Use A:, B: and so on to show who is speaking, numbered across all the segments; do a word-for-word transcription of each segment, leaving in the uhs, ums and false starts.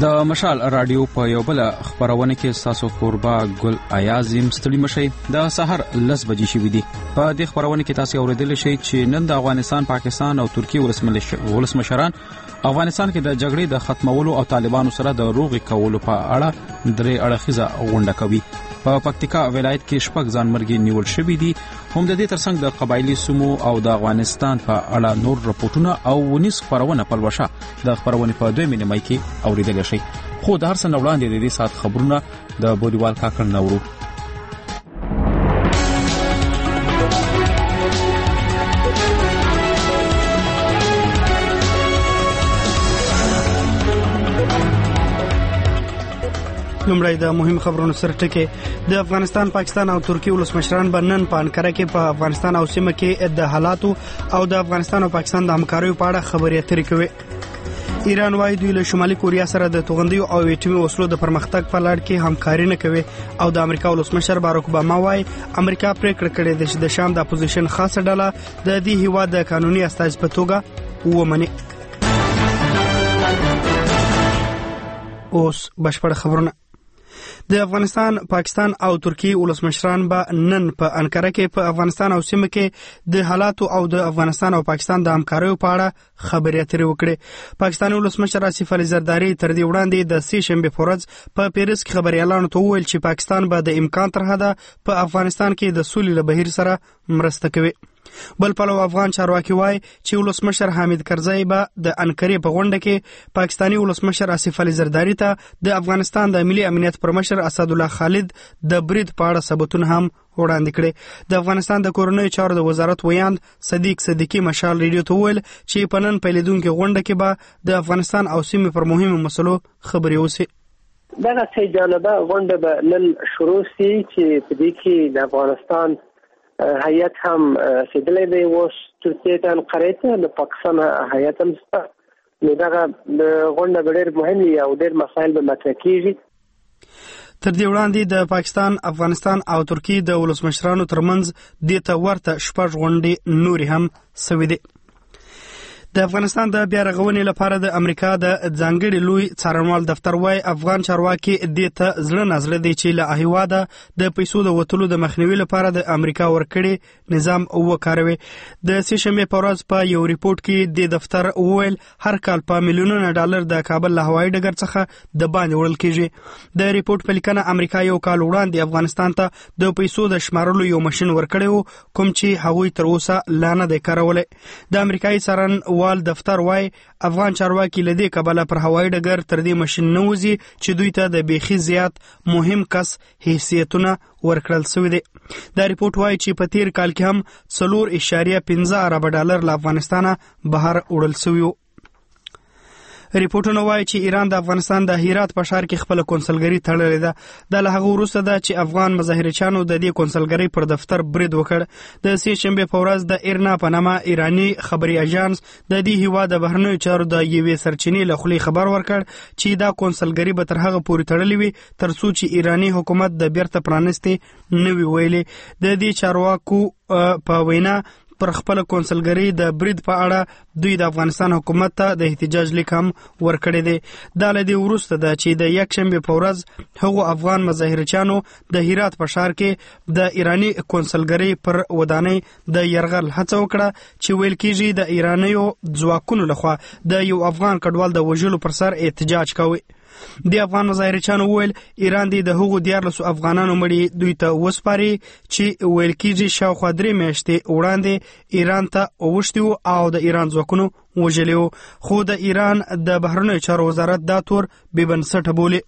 A: د مشال رادیو په یو بل خبرونه کې تاسو قربا ګل ایازم ستړي مشي د سحر لس بجې شوې دي. په دې خبرونه کې تاسو اوریدل شئ چې نن د افغانستان، پاکستان او ترکیه ولسمشران افغانستان کې د جګړې د ختمولو او طالبانو سره د روغې کولو په اړه درې اړخیزه غونډه کوي. په پکتیکا ولایت کې شپږ ځانمرګي نیول شوې دي. هم د دې ترڅنګ د قبایلی سمو او د افغانستان په اړه نور راپورټونه او ونیس خبرونه په لوشه د خبرونه په دوه مینه مې کې اوریدل شي. خو د هر څه وړاندې د دې سات خبرونه د بودیوال کاکړ نورو.
B: لومړی د مهم خبرونو سره ټکي. د افغانستان، پاکستان او ترکیه ولسمشران بنن په انقره کې په افغانستان او سیمه کې د حالاتو او د افغانستان او پاکستان د همکاریو په اړه خبرې اترې کوي. ایران وايي دوی له شمالي کوریا سره د توغندیو او اټومي وسلو د پرمختګ په لړ کې همکاري نه کوي او د امریکا ولسمشر باراک اوباما وايي امریکا پریکړه کړې ده چې د شام د اپوزیشن خاصه ډله د دې هیواد د قانوني استازي په توګه ومني. اوس بشپړ خبرونه. د افغانستان، پاکستان او ترکیه ولسمشران به نن په انقره کې په افغانستان او سیمه کې د حالاتو او د افغانستان او پاکستان د همکاریو په اړه خبرې اترې وکړي. پاکستاني ولسمشر آصف علي زرداری تر دې وړاندې د سې شنبه په ورځ په پیرس کې خبريالانو ته وویل چې پاکستان به د امکان تر حده په افغانستان کې د سولې له بهیر سره مرسته کوي. بل پلو افغان چارواکي وایي چې ولسمشر حامد کرزی به د انقرې په غونډه کې پاکستاني ولسمشر آصف علي زرداری ته د افغانستان د ملي امنیت پر مشر اسد الله خالد د برید په اړه ثبوتونه هم وړاندې کړي. د افغانستان د کورنیو چارو د وزارت ویاند صدیق صدیقی مشال ریډیو ته وویل چې په نن پیلېدونکې غونډه کې به د افغانستان او سیمې پر مهمو مسلو خبرې وشي.
C: دغه سه جانبه غونډه به نن شروع شي چې په دې کې د افغانستان هیئت هم رسیدلی دی اوس ترکیې ته انقرې ته، د پاکستان هیئت هم شته. نو دغه غونډه به ډېر مهم وي او ډېر مسایل به مطرح کېږي.
B: تر دې وړاندې د پاکستان، افغانستان او ترکیې د ولسمشرانو ترمنځ دې ته ورته شپږ غونډې نورې هم سوې دي. د افغانستان د بیا رغونې لپاره د امریکا د ځانګړي لوی څارنوال دفتر وايي افغان چارواکي دې ته زړه نازړه دي چې له هیواده د پیسو د وټلو د مخنیوي لپاره د امریکا ورکړي نظام وکاروي. د سې شنبه په ورځ په یو ریپورت کې د دفتر وویل هر کال په میلیونونو ډالر د کابل له هوایي ډګر څخه د باندې وړل کیږي. د ریپورت په لیکنه امریکا یو کال وړاندې افغانستان ته د پیسو د شمارلو یو ماشين ورکړی وو کوم چې هغوی تر اوسه لا نه دی کارولای. د امریکایي څارن وال دفتر وايي افغان چارواکي لدی کابل پر هوایي ډګر تر دې ماشين نه وځي چې دوی ته د بیخي زیات مهم کس حیثیتونه ورکړل شوی دي. دا ریپورت وايي چې په تیر کال کې هم څلور اشاریه پنځه ارب ډالر له افغانستانه بهر وړل شوی وو. ریپورتونه وايي چې ایران د افغانستان د هرات په ښار کې خپل کنسولګری تړلې ده. د له هغه وروسته ده چې افغان مظاهرچیانو د دې کنسولګری پر دفتر برید وکړ. د سې شنبه په ورځ د ایرنا په نامه ایرانی خبري اژانس د دې هیواد د بهرنیو چارو د یوې سرچینې له خولې خبر ورکړ چې دا کنسولګری به تر هغه پورې تړلې وي تر څو چې ایرانی حکومت د بیرته پرانستې نه وي ویلي. د دې چارواکو په وینا پر خپل کنسولګری د برید په اړه دوی د افغانستان حکومت ته د احتجاج لیک هم ورکړی دی. دا له دې وروسته ده چې د یک شنبه په ورځ هغو افغان مظاهرچیانو د هرات په ښار کې د ایرانی کنسولګری پر ودانۍ د یرغل هڅه وکړه چې ویل کېږي د ایرانیو ځواکونو لخوا د یو افغان کډوال د وژلو پر سر احتجاج کوي. د افغان مظاهرچیانو ویل ایران دی د هغو دیارلسو افغانانو مړي دوی ته وسپاري چې ویل کېږي شاوخوا درې میاشتې وړاندې ایران ته اوښتي او د ایران ځواکونو وژلي وو، خو د ایران د بهرنیو چارو وزارت دا تور بې بنسټه بولي.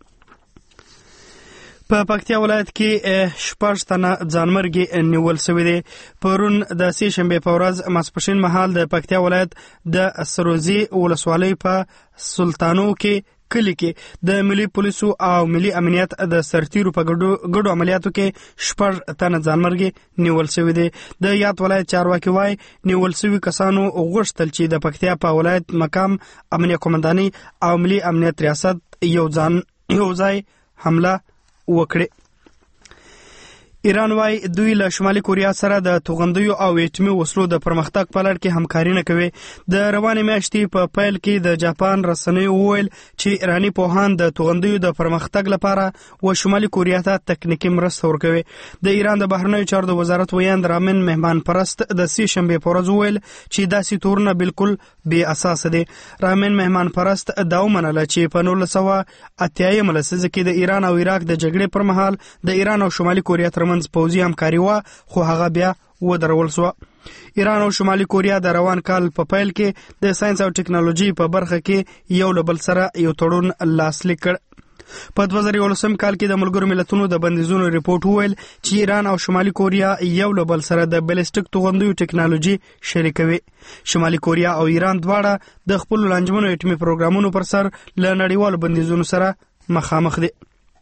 B: په پکتیا ولایت کې شپږ تنه ځانمرګي نیول شوي دي. پرون د سې شنبه په ورځ ماسپښین مهال د پکتیا ولایت د سروزي ولسوالۍ په سلطانو کې کلی کې د ملي پولیسو او ملي امنیت د سرتیرو په ګډو ګډو عملیاتو کې شپږ تنه ځانمرګي نیول شوي دي. د یاد ولایت چارواکي وايي نیول شوي کسانو غوښتل چې د پکتیا په ولایت مقام امنیه قومنداني او ملي امنیت ریاست یو ځان یو ځای حمله وکړي. ایران وايي دوی له شمالي کوریا سره د توغندیو او اټومي وسلو د پرمختګ په لړ کې همکاري نه کوي. د روانې میاشتې په پیل کې د جاپان رسنیو وویل چې ایراني پوهان د توغندیو د پرمختګ لپاره و شمالي کوریا ته تکنیکی مرسته ورکوي. د ایران د بهرنیو چارو د وزارت ویاند رامین مهمان پرست د سې شنبې په ورځ وویل چې داسې تورونه بالکل بې اساس دي. رامین مهمان پرست دا ومنله چې په نولس سوه اتیا لسیزه کې د ایران او عراق د جګړې پر مهال د ایران او شمالي کوریا ترمنځ پوځي همکاري وه، خو هغه بیا ودرول شوه. ایران او شمالي کوریا د روان کال په پیل کې د ساينس او ټکنالوژي په برخه کې یو له بل سره یو تړون لاسلیک کړ. په دوه زره یولسم کال کې د ملګرو ملتونو د بندیزونو ریپورت وویل چې ایران او شمالي کوریا یو له بل سره د بلیسټیک توغندیو ټکنالوژي شریکوي. شمالي کوریا او ایران دواړه د خپل لانجمنو اټومي پروګرامونو پر سر له نړیوالو بندیزونو سره مخامخ دي.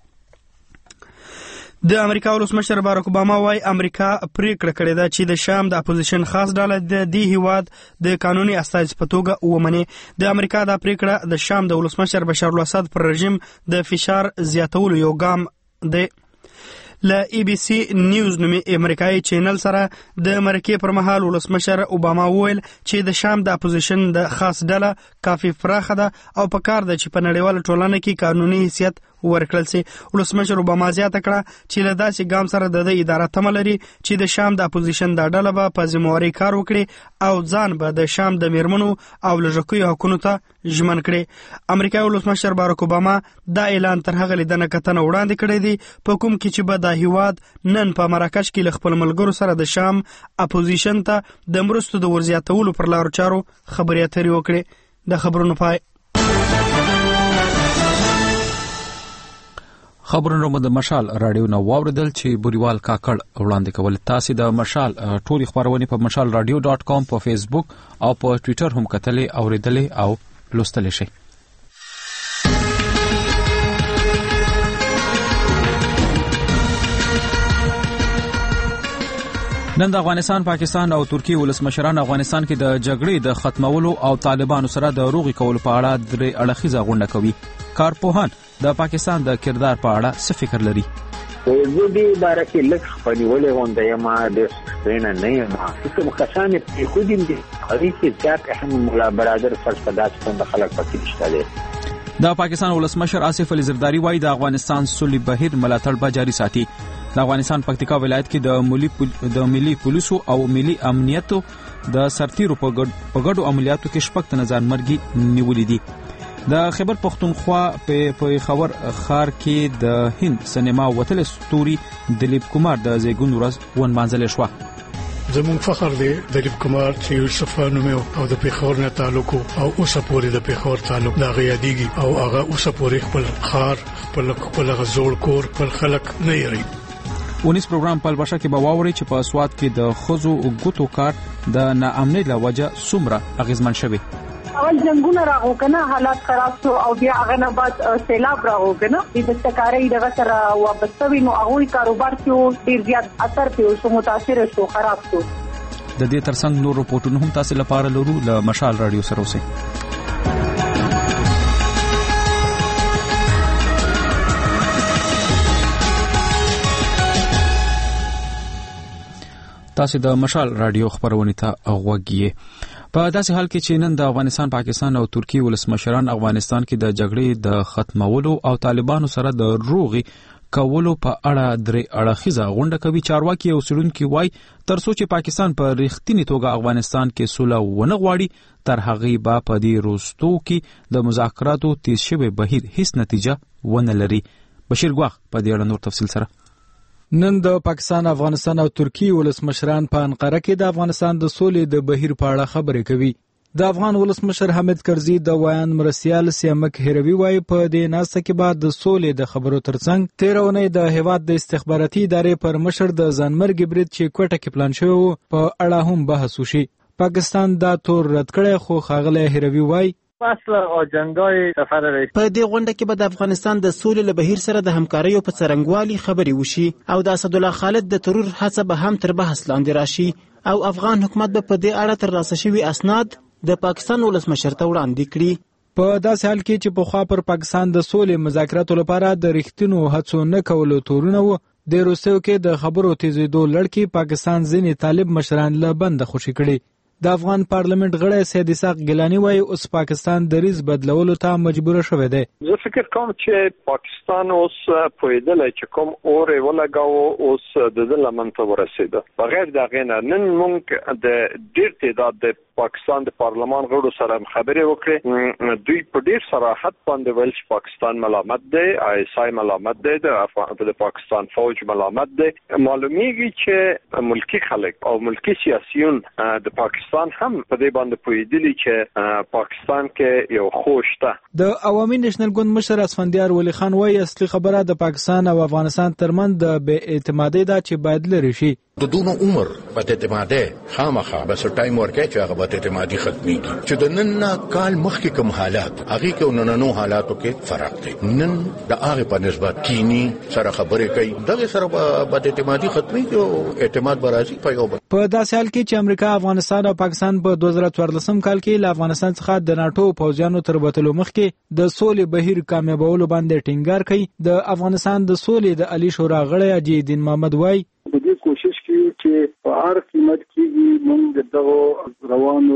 B: د امریکا ولسمشر باراک اوباما وايي امریکا پریکړه کړې ده چې د شام د اپوزیشن خاص ډله د دې هیواد د قانوني استازي په توګه ومني. د امریکا دا پریکړه د شام د ولسمشر بشار الاسد پر رژیم د فشار زیاتولو یو ګام دی. له ای بی سی نیوز نومي امریکایي چینل سره د مرکې پر مهال ولسمشر اوباما وویل چې د شام د اپوزیشن د خاص ډله کافي پراخه ده او په کار ده چې په نړیواله ټولنه کې قانوني حیثیت ورکړل سي. ولسمشر اوباما زیاته کړه چې له داسې ګام سره د اداره تمه لري چې د شام د اپوزیشن د ډله به په ذمہواري کار وکړي او ځان به د شام د میرمنو او لږکیو حقونو ته ژمن کړي. امریکایي ولسمشر باراک اوباما دا اعلان تر هغه لیدنه کتنه وړاندې کړی دی په کوم کې چې به د هیواد نن په مراکش کې له خپل ملګرو سره د شام اپوزیشن ته د مرستو د ورزیاتولو پر لارو چارو خبرې اترې وکړي. د خبرونو پای.
A: خبرونه مو د مشال رادیو نو واوریدل چې بوريوال کاکړ وړاندې کول. تاسو د مشال ټولي خبرونه په مشال رادیو ډاٹ کام په فیسبوک او په ټوئیټر هم کتلې اوریدلې او لوستلې شئ. نن د افغانستان، پاکستان او ترکیه ولسمشران افغانستان کې د جګړې د ختمولو او طالبانو سره د روغي کولو په اړه درې اړخیزه غونډه کوي. کارپوهان د پاکستان د کردار په اړه څه فکر لري؟
D: زه دې باره کې لږ خپلولې غونډه یم د سپینه نه یم چې مخکشان په خودیم دي هغه کې ځکه هم مولا برادر فرصدات څنګه خلک پکې نشته دي.
A: د پاکستان ولسمشر آصف علي زرداری وايي د افغانستان سولې بهیر ملاتړ به جاري ساتي. د افغانستان پکتیکا ولایت کې د ملي پل... د ملي پولیسو او ملي امنیتو د سرتیرو په ګډو عملیاتو کې شپږ تنه ځانمرګي نیولې دي. د خیبر پختونخوا په پیښور ښار کې د هند سینما وتل ستوري دلیپ کمار د زیګون ورځ ونمانځل شو.
E: زمون فخر دی دلیپ کمار چې یوسف نومو او د پیښور نه تعلق او اوس پورې د پیښور تعلق دا غیادیږي او هغه اوس پورې خپل خار خپل خپل غزول کور خپل خلک نه یری.
A: ونیس پروګرام په البشه کې به واوري چې په سواد کې د خزو ګوتو کار د ناامنۍ له وجه څومره اغیزمن شوی.
F: اول جنگونه راغو کنه حالات خراب شو او بیا هغه نه بعد سیلاب راغو کنه د دستکارۍ دغه سره وابسته وي نو هغه کاروبار کې ډیر زیات اثر پیو شو متاثر شو خراب شو.
A: د دې ترڅنګ نور رپورټونه هم تاسو لپاره لرو له مشال رادیو سره اوسئ. تاسو د مشال رادیو خبرونه ته غوږی. په داسې حال کې چې نن د افغانستان، پاکستان او ترکیه ولسمشران افغانستان کې د جګړې د ختمولو او طالبانو سره د روغي کولو په اړه درې اړخیزه غونډه کوي. چارواکي او څېړونکي وایي ترڅو چې پاکستان په رښتینی توګه افغانستان کې سوله ونه غواړي تر هغې به په دې وروستو کې د مذاکراتو تیز شوی بهیر هیڅ نتیجه ونه لري. بشیر ګواخ په دې اړه نور تفصیل سره.
G: نن د پاکستان، افغانستان او ترکیه ولسمشران په انقره کې د افغانستان د سولې د بهیر په اړه خبرې کوي. د افغان ولسمشر حامد کرزي د ویان مرسیال سیامک هروي وايي په دې ناسته کې بعد د سولې د خبرو ترڅنګ تیر اونۍ د هیواد د استخباراتي ادارې پر مشر د ځانمرګ برید چې کوټه کې پلان شوی و په اړه هم بحث وشي. پاکستان دا تور رد کړی خو ښاغلی هروي وايي
H: اصل او جنگای سفر رئیس
I: په دې غونډه کې به د افغانستان د سولې له بهیر سره د همکاریو په څرنګوالي خبرې وشي او د اسد الله خالد د ترور هڅه به هم تر بحث لاندې راشي او افغان حکومت به په دې اړه ترلاسه شوي اسناد د پاکستان ولسمشر ته وړاندې کړي.
G: په داسې حال کې چې پخوا پر پاکستان د سولې مذاکراتو لپاره د رښتینو هڅو نه کولو تورونه و، د روسیو کې د خبرو تیزېدو لړ پاکستان ځینې طالب مشران له بند خوشي کړي. د افغان پارلمنت غړی سید اسحاق ګیلانی وایي اوس پاکستان دریز بدلولو ته مجبور شوی دی.
J: زه فکر کوم چې پاکستان اوس پوهېدلی چې کوم اور یې ولګاوه اوس د ده لمن ته ورسېده. بغیر د هغې نه نن موږ د ډېر تعداد د پاکستان د پارلمان غړو سره خبرې وکړې. دوی په ډېر صراحت باندې ویل چې پاکستان ملامت دی، آی اس آی ملامت دی، د پاکستان فوج ملامت دی. معلومیږي چې ملکی خلک او ملکی سیاسیون د پاکستان هم په دې باندې پوهېدلي چې پاکستان کې یو خوش ده.
G: د عوامي نېشنل ګوند مشر اسفندیار ولی خان وایي اصلي خبره د پاکستان او افغانستان ترمنځ د بې اعتمادۍ ده چې باید لرې شي.
K: د دونو عمر په اعتمادي خامخا بس ټایم ورکړي چې هغه په اعتمادي ختميږي. چې د نن کال مخکې کوم حالات هغه کې نننو حالاتو کې فرق دی. نن د هغه په نسبت کینی سره خبرې کوي دغه سره په اعتمادي ختميږي او اعتماد برازي په یو بل.
G: په داسې حال کې چې امریکا، افغانستان او پاکستان په دوه زره څوارلسم کال کې له افغانستان څخه د ناتو پوځیانو تر وتلو مخکې د سولې بهیر کامیابولو باندې ټینګار کوي. د افغانستان د سولې د علی شورا غړی اجي الدین محمد وایي
L: د دې کوشش کوي چې په هر قیمت کې موږ دغه روانو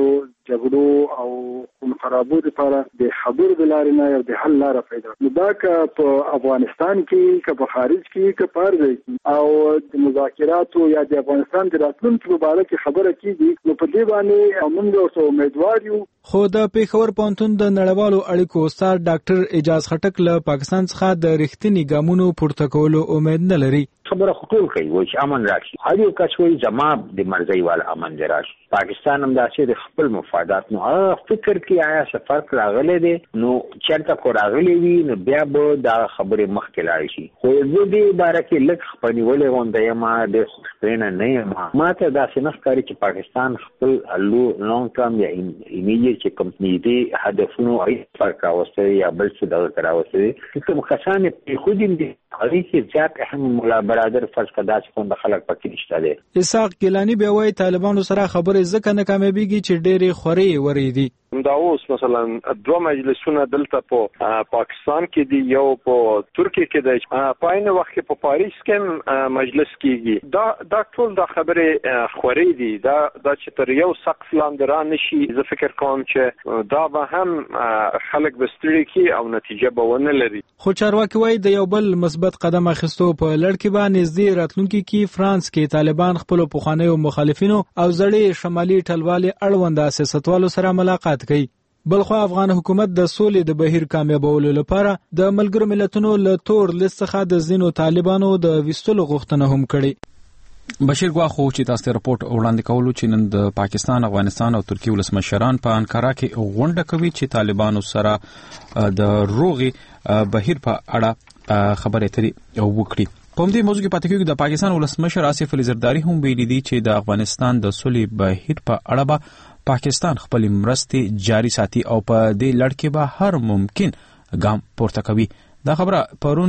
L: جګړو او خون خرابو لپاره د خبرو د لارې نه یو د حل لاره پیدا نو دا که په افغانستان کې که په خارج کې که په هر ځای کې او د مذاکراتو یا د افغانستان د راتلونکي په اړه کې خبره کیږي نو په دې باندې موږ اوس امیدوار یو.
G: خو د پیښور پوهنتون د نړیوالو اړیکو استاد ډاکټر اعجاز خټک له پاکستان څخه د رښتینی ګامونو پورته کولو امید نه لري.
D: خبره خطول کوي وای چې امن راشي. هر یو کس وایي زما د مرزي والا امن راشي. پاکستان هم داسې د خپل مفادات نو فکر کې آیا څه فرق راغلی دی نو چېرته کو راغلی وي نو بیا به دا خبرې مخکې لاړې شي. خو زه دې باره کې لږ خپنیولې غونډه یم د خوشبینه نه یم. ما ته داسې نه ښکاري چې پاکستان خپل لونګ ټرم یا ایمیډیټ چې کوم نږدې هدفونو هېڅ فرق راوستی یا بل څه دغه راوستی کوم کسان یې پرېښودي دي هغوی کې زیات اهم ملا برادر فرض کړه داسې کوم خلک پکې نشته دی.
G: اسحاق ګیلاني بیا وایي طالبانو سره خبرې ځکه نه کامیابېږي چې ډېرې خورې ورې دي.
J: دا اوس مثلا دوه مجلسونه دلته په پاکستان کې دي، یو په ترکیه کې دی، په عین وخت کې په پاریس کې مجلس کېږي. دا دا ټول د خبرې خورې دي. دا دا چې تر یو سقف لاندې را نشي. زه فکر کوم چې دا به هم خلک به ستړي کړي او نتیجه به ونه لري.
G: خو چارواکي وایي د یو بل مثبت قدم اخیستو په لړ کې به نږدې راتلونکي کې فرانس کې طالبان خپلو پخوانیو مخالفینو او زړې شمالي ټلوالې اړونده سیاستوالو سره ملاقات کوي. بلخو افغان حکومت د سولې د بهیر کامیابولو لپاره د ملګرو ملتونو له تور لیست څخه د ځینو طالبانو د ویستلو غوښتنه هم کړې.
A: بشیر ګواخو چې تاسو ته راپورټ وړاندې کولو چې نن د پاکستان، افغانستان او ترکیه ولسمشران په انکارا کې غونډه کوي چې طالبانو سره د روغي بهیر په اړه خبرې اترې وکړي. په دې موضوع کې پاتې کېږي د پاکستان ولسمشر آصف علي زرداری هم ویلي دي چې د افغانستان د سولې بهیر په اړه به پاکستان خپل مرستې جاری ساتي او په دې لړ کې به هر ممکن ګام پورته کوي. دا خبره پرون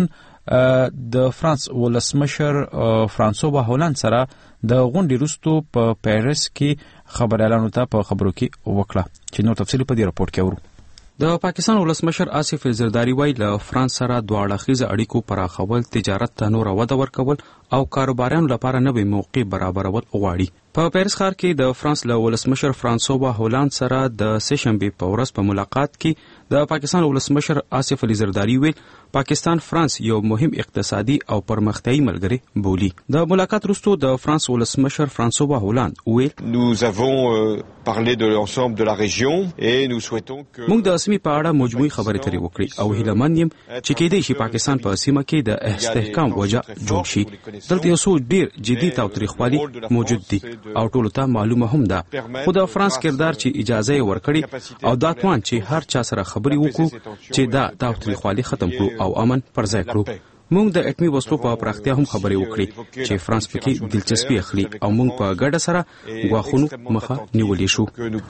A: د فرانس ولسمشر فرانسوا هولند سره د غونډې وروسته په پیرس کې خبريالانو ته په خبرو کې وکړه چې نور تفصیل په دې راپورټ کې ورو. د پاکستان ولسمشر آصف علي زرداری وایي له فرانس سره دوه اړخیزه اړیکو پراخول، تجارت ته نور وده ورکول او کاروباریانو لپاره نوې موقع برابرول غواړي. په پیرس ښار کې د فرانس له ولسمشر فرانسوا هولند سره د سهشنبې په ورځ په ملاقات کې د پاکستان ولسمشر آصف علي زرداری ویل پاکستان فرانس یو مهم اقتصادي او پرمختیایي ملګری بولی. د ملاقات وروسته د فرانس ولسمشر فرانسوا هولند ویل
M: nous avons euh, parlé de l'ensemble de la région et nous souhaitons que
A: موږ د سیمې په اړه مجموعي خبرې اترې وکړې او هیله مند یم چې کېدای شي پاکستان په سیمه کې د استحکام وجه جوړ شي. دلته یو څو ډیر جدي تاوتریخوالي موجود دي او ټولو ته معلومه هم ده. خو د فرانس کردار چې اجازه یې ورکړي او دا توان چې هر چا سره خبرې وکړو چې دا تاوتریخوالي ختم کړو او امن پر ځای کړو. موږ د اټمي وسلو په پراختیا هم خبرې وکړې چې فرانس پکې دلچسپي اخلي او موږ په ګډه سره غواخونو مخه نیولې شو.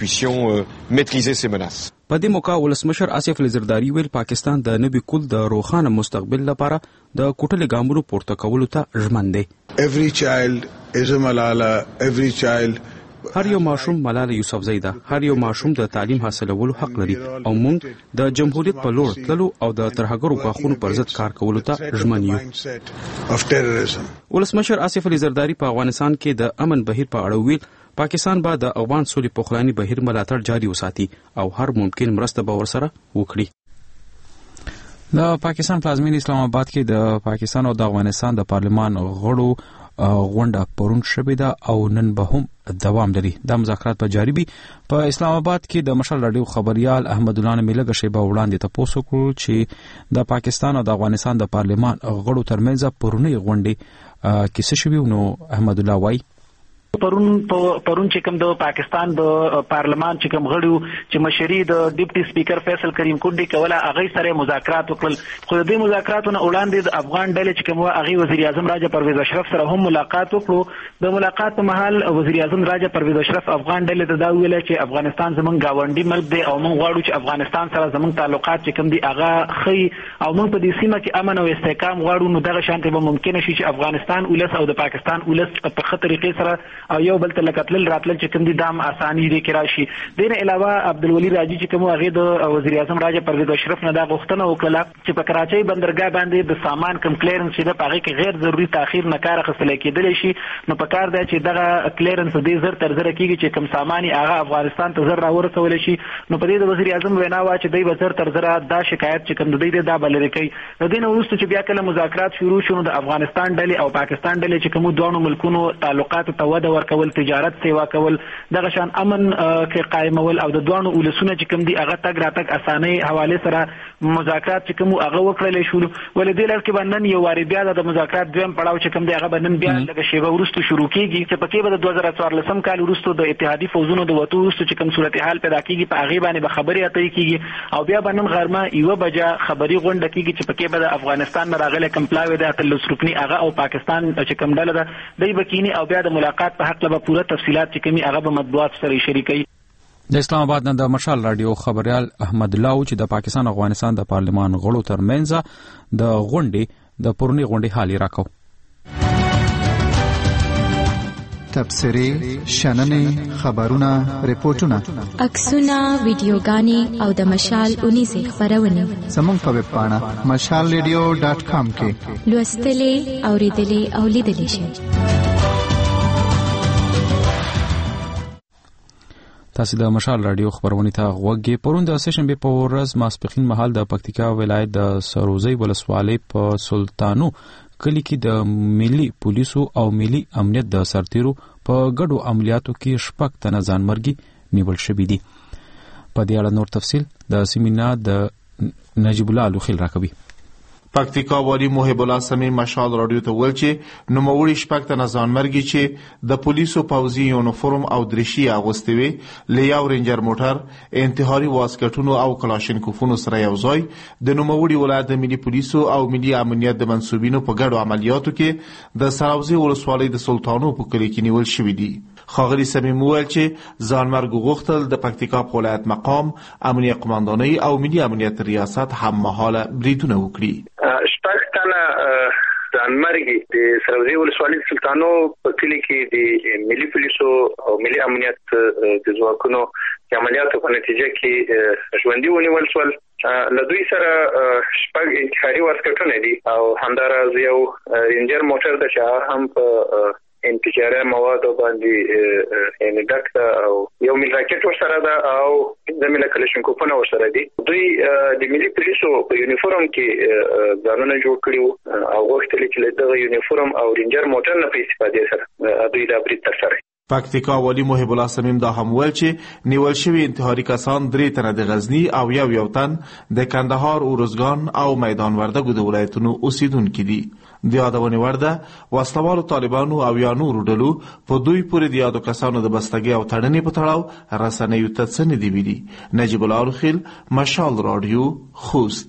A: په دې موقع ولسمشر آصف علي زرداری ویل پاکستان د نوي کول د روښانه مستقبل لپاره د کوټلې ګامونو پورته کولو ته ژمن دی.
N: Every child is a Malala, every child
A: هر یو ماشوم ملاله یوسفزۍ ده، هر یو ماشوم د تعلیم حاصلولو حق لري او موږ د جمهوریت په لور تللو او د ترهګرو غاښونو پر ضد کار کولو ته ژمن یو. ولسمشر آصف علي زرداری په افغانستان کې د امن بهیر په اړه ویل پاکستان به د افغان سولې پخوانی بهیر ملاتړ جاري وساتي او هر ممکن مرسته به ورسره وکړي. د پاکستان پلازمینې اسلام آباد کې د پاکستان او د افغانستان د پارلمان غړو غونډه پرون شوې ده او نن به هم دوام لري. دا مذاکرات په جاري وي. په اسلام آباد کې د مشال راډیو خبريال احمد الله نمیله شیبه وړاندې تاسو کول چې د پاکستان او د افغانستان د پارلمان غړو ترمنځ پرونی غونډه کې څه شوی نو احمد الله وای
N: پرون پرون چې کوم د پاکستان د پارلمان چې کوم غړو چې مشري د ډیپټي سپیکر فیصل کریم کونډي کوله هغه سره مذاکرات وکړل. خو د دې مذاکراتونو وړاندې د افغان ډلې چې کوم هغه وزیر اعظم راجا پرویز اشرف سره هم ملاقات وکړو. د ملاقات په مهال وزیر اعظم راجا پرویز اشرف افغان ډلې ته دا ویل چې افغانستان زمونږ گاونډي ملک دی او موږ غواړو چې افغانستان سره زمونږ تعلقات چې کوم دي هغه خي او موږ په دې سیمه کې امن او استحکام غواړو. نو دغه شانتي به ممکن شي چې افغانستان ولس او د پاکستان ولس په خطر طریقې سره او یو بل ته لکتل راتل چې کوم دي دام اساني دي کې راشي. دین علاوه عبدالولي راجی چې کوم هغه د وزیر اعظم راجا پرویز اشرف نه دا غوښتنه وکړه چې په کراچۍ بندرګاه باندې د سامان کم کلیرنس چې د هغه کې غیر ضروري تاخير نه کار اخیستل کېدل شي. نو په کار دی چې دغه کلیرنس دې زر تر زر کېږي چې کم ساماني هغه افغانستان ته زر راورسول شي. نو په دې د وزیر اعظم وینا وا چې دوی وزر تر زر دا شکایت چې کوم دوی دا بلل کوي. د دین وروسته چې بیا کله مذاکرات شروع شونه د افغانستان ډلې او پاکستان ډلې چې کوم دوه ملکونو تعلقات ته وده ورکول، تجارت سیوا کول، دغه شان امن کې قائمول او د دوه ولسونه چې کوم دي هغه تګ راتګ اسانه حواله سره مذاکرات چې کوم هغه وکړل شو. ولې د لړ کې باندې یو واری بیا د مذاکرات دویم پړاو چې کوم دی هغه باندې بیا لږ شیبه ورستو شروع کیږي چې پکې به د دوه هزار څوارلسم کال ورستو د اتحادی فوجونو د وټو ورستو چې کوم صورتحال پیدا کیږي په هغه باندې به خبري اترې کیږي او بیا باندې غرمه یو بجا خبري غونډه کیږي چې پکې به د افغانستان نه راغله کمپلاوي د اتلس رکنی هغه او پاکستان چې کوم ډله ده دوی بکینی او بیا د ملاقات په حق له پوره تفصيلات چې کومي هغه په مطبوعات سره شریکي.
A: د اسلام آباد نه د مشال راډیو خبريال احمد الله چې د پاکستان او افغانستان د پارلمان غړو ترمنځ د غونډې د پرونی غونډې حالي راکو.
O: تبصري شننې خبرونه ریپورتونه
P: عکسونه ویډیوګانې او د مشال اونیزه خبرونه
O: زموږ په ویب پاڼه مشال ریډیو ډاټ کام کې
P: لوستلې اوریدلې او لیدلې شئ.
A: تاسو د مشال راډیو خبرونه ته غوږی پرون د سیشن به په ورځ ماسپخین محل د پکتیکا ولایت د سروزی ولسوالۍ په سلطانو کلی کې د ملي پولیسو او ملي امنیت د سرتیرو په ګډو عملیاتو کې شپږ تنه ځانمرګي نیول شوي دي. په دې اړه نور تفصیل د سیمینار د نجیب الله لوخیل راکوي.
Q: پکتیکا والی محب الله سمین مشال راډیو ته ویل چې نوموړي شپږ تنه ځانمرګي چې د پولیسو پوځي یونیفورم او درشي اغوستي وي له یو رینجر موټر، انتحاري واسکټونو او کلاشینکوفونو سره یو ځای د نوموړي ولایت د ملي پولیسو او ملي امنیت د منسوبینو په ګډو عملیاتو کې د سراوزي ولسوالۍ د سلطانو په کلی کې نیول شوي دي. خاغلی سمیم ویل چې ځانمرګ غوښتل د پکتیکا په ولایت مقام امنیت قماندانۍ او ملي امنیت ریاست هم مهاله بریدونه وکړي.
R: شپږ تنه ځانمرګي د سروزي ولسوالۍ سلطانو په کلی کې د ملي پولیسو او ملي امنیت د ځواکونو د عملیاتو په نتیجه کې ژوندي ونیول شول. له دوی سره شپږ انتحاري واسکټونه دي او همداراز یو رینجر موټر د چې هم په انتجاره مواد باندې یعنی ډاکټر او یو مل راکټ ورسره ده او د مل کلاشینکوفونه ورسره دي. دوی د ملي پولیسو په یونیفورم کې ځانونه جوړ کړیو او غوښتل چې د یونیفورم او رینجر موټر نه په استفادې سره دوی دا برید ترسره.
Q: پکتیکا والی محب الله سمیم دا هم ویل چې نیول شوی انتحاري کسان درې تنه د غزنی او یو یو تن د کندهار، اورزګان او میدان وردګو د ولایتونو اوسیدونکي دي. د یادونې وړ ده وسلوالو طالبانو او یا نورو ډلو په دوی پورې د یادو کسانو د بستګۍ او تړنې په تړاو رسنیو ته څه نه دي ویلي. نجیب الله لوخیل، مشال راډیو، خوست.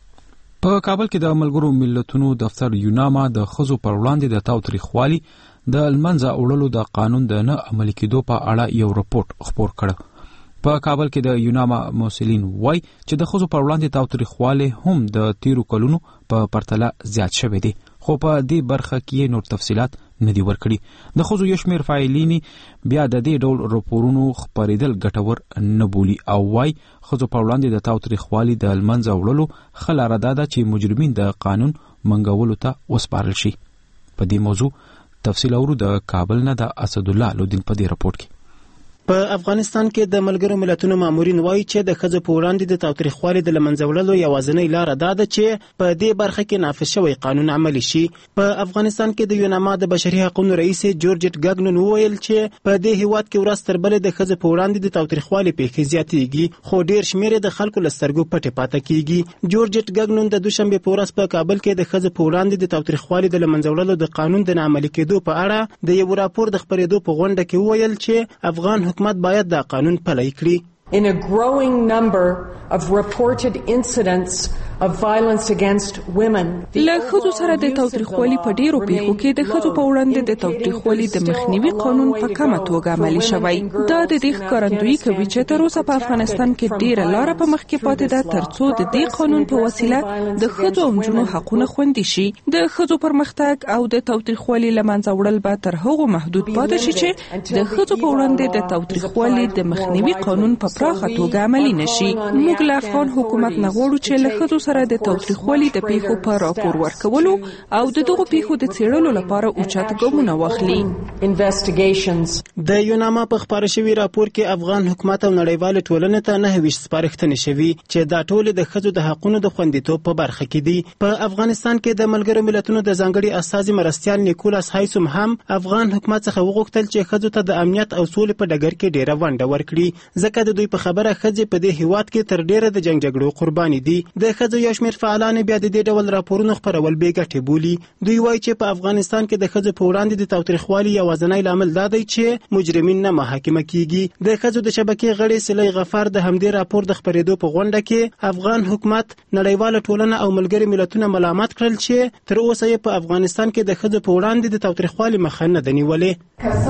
A: په کابل کې د ملګرو ملتونو دفتر یوناما د ښځو پر وړاندې د تاوتریخوالي د المنځه وړلو د قانون د نه عملي کېدو په اړه یو رپورټ خپور کړ. په کابل کې د یوناما مسؤلین وایي چې د ښځو پر وړاندې تاوتریخوالی هم د تیرو کلونو په پرتله زیات شوی دی. خو په دې برخه کې نور تفصيلات نه دی ورکړي. د ښځو یو شمېر فایلینې بیا د دې ډول راپورونو خپرېدل ګټور نه بولي او وایي ښځو په وړاندې د تاوتریخوالي د لمنځه وړلو ښه لاره دا ده چې مجرمین د قانون منګولو ته وسپارل شي. په دې موضوع تفصیل اورو د کابل نه د اسدالله لودین په دې راپور کې.
I: په افغانستان کې د ملګرو ملتونو مامورین وایي چې د ښځو په وړاندې د تاوتریخوالي د له منځه وړلو یوازینۍ لاره دا ده چې په دې برخه کې نافذ شوی قانون عملي شي. په افغانستان کې د یوناما د بشري حقوقو رئیس جورج ګاګنون وویل چې په دې هیواد کې ورځ تر بلې د ښځو په وړاندې د تاوتریخوالي پیښې زیاتېږي خو ډېر شمېر د خلکو له سترګو پټې پاتې کیږي. جورج ګاګنون د دوشنبې په ورځ په کابل کې د ښځو په وړاندې د تاوتریخوالي د له منځه وړلو د قانون د ناعملي کېدو په اړه د یو راپور د خپرېدو په غونډه کې وویل چې افغان حکومت باید د قانون پلی کړي.
S: In a growing number of reported incidents of violence against women.
T: له ښځو سره د تاوتریخوالي په ډیرو پیښو کې د ښځو په وړاندې د تاوتریخوالي د مخنیوي قانون په کمه توګه عملي شوی. دا د دې ښکارندویي کوي چې تر اوسه په افغانستان کې ډیره لاره په مخ کې پاتې ده ترڅو د دې قانون په وسیله د ښځو او نجونو حقونه خوندي شي. د ښځو پرمختګ او د تاوتریخوالي له منځه وړل به تر هغو محدود پاتې شي چې د ښځو په وړاندې د تاوتریخوالي د مخنیوي قانون په پراخه توګه عملي نشي. موږ له افغان حکومت نه غواړو چې له ښځو سره د تاوتریخوالي د پیښو په راپور ورکولو او د دغو پیښو د څېړلو لپاره اوچت ګامونه واخلي.
I: د یوناما په خپاره شوي راپور کې افغان حکومت او نړیوالې ټولنې ته نهه ویشت سپارښتنې شوي چې دا ټولې د ښځو د حقونو د خوندیتوب په برخه کې دي. په افغانستان کې د ملګرو ملتونو د ځانګړي استازي مرستیال نیکولاس هایسوم هم افغان حکومت څخه وغوښتل چې ښځو ته د امنیت او سولې په ډګر کې ډیره ونډه ورکړي ځکه د دوی په خبره ښځې په دې هیواد کې تر ډیره د جنګ جګړو قرباني دي. د ښځو یو شمېر فعالان بیا د دې ډول راپورونو خپرول بې ګټې بولي. دوی وایي چې په افغانستان کې د ښځو په وړاندې د تاوتریخوالي یوازینی لامل دا دی چې مجرمین نه محاکمه کیږي. د ښځو د شبکې غړي سلی غفار د همدې راپور د خپرېدو په غونډه کې افغان حکومت، نړیواله ټولنه او ملګري ملتونه ملامت کړل چې تر اوسه یې په افغانستان کې د ښځو په وړاندې د تاوتریخوالي مخه نه ده نیولې.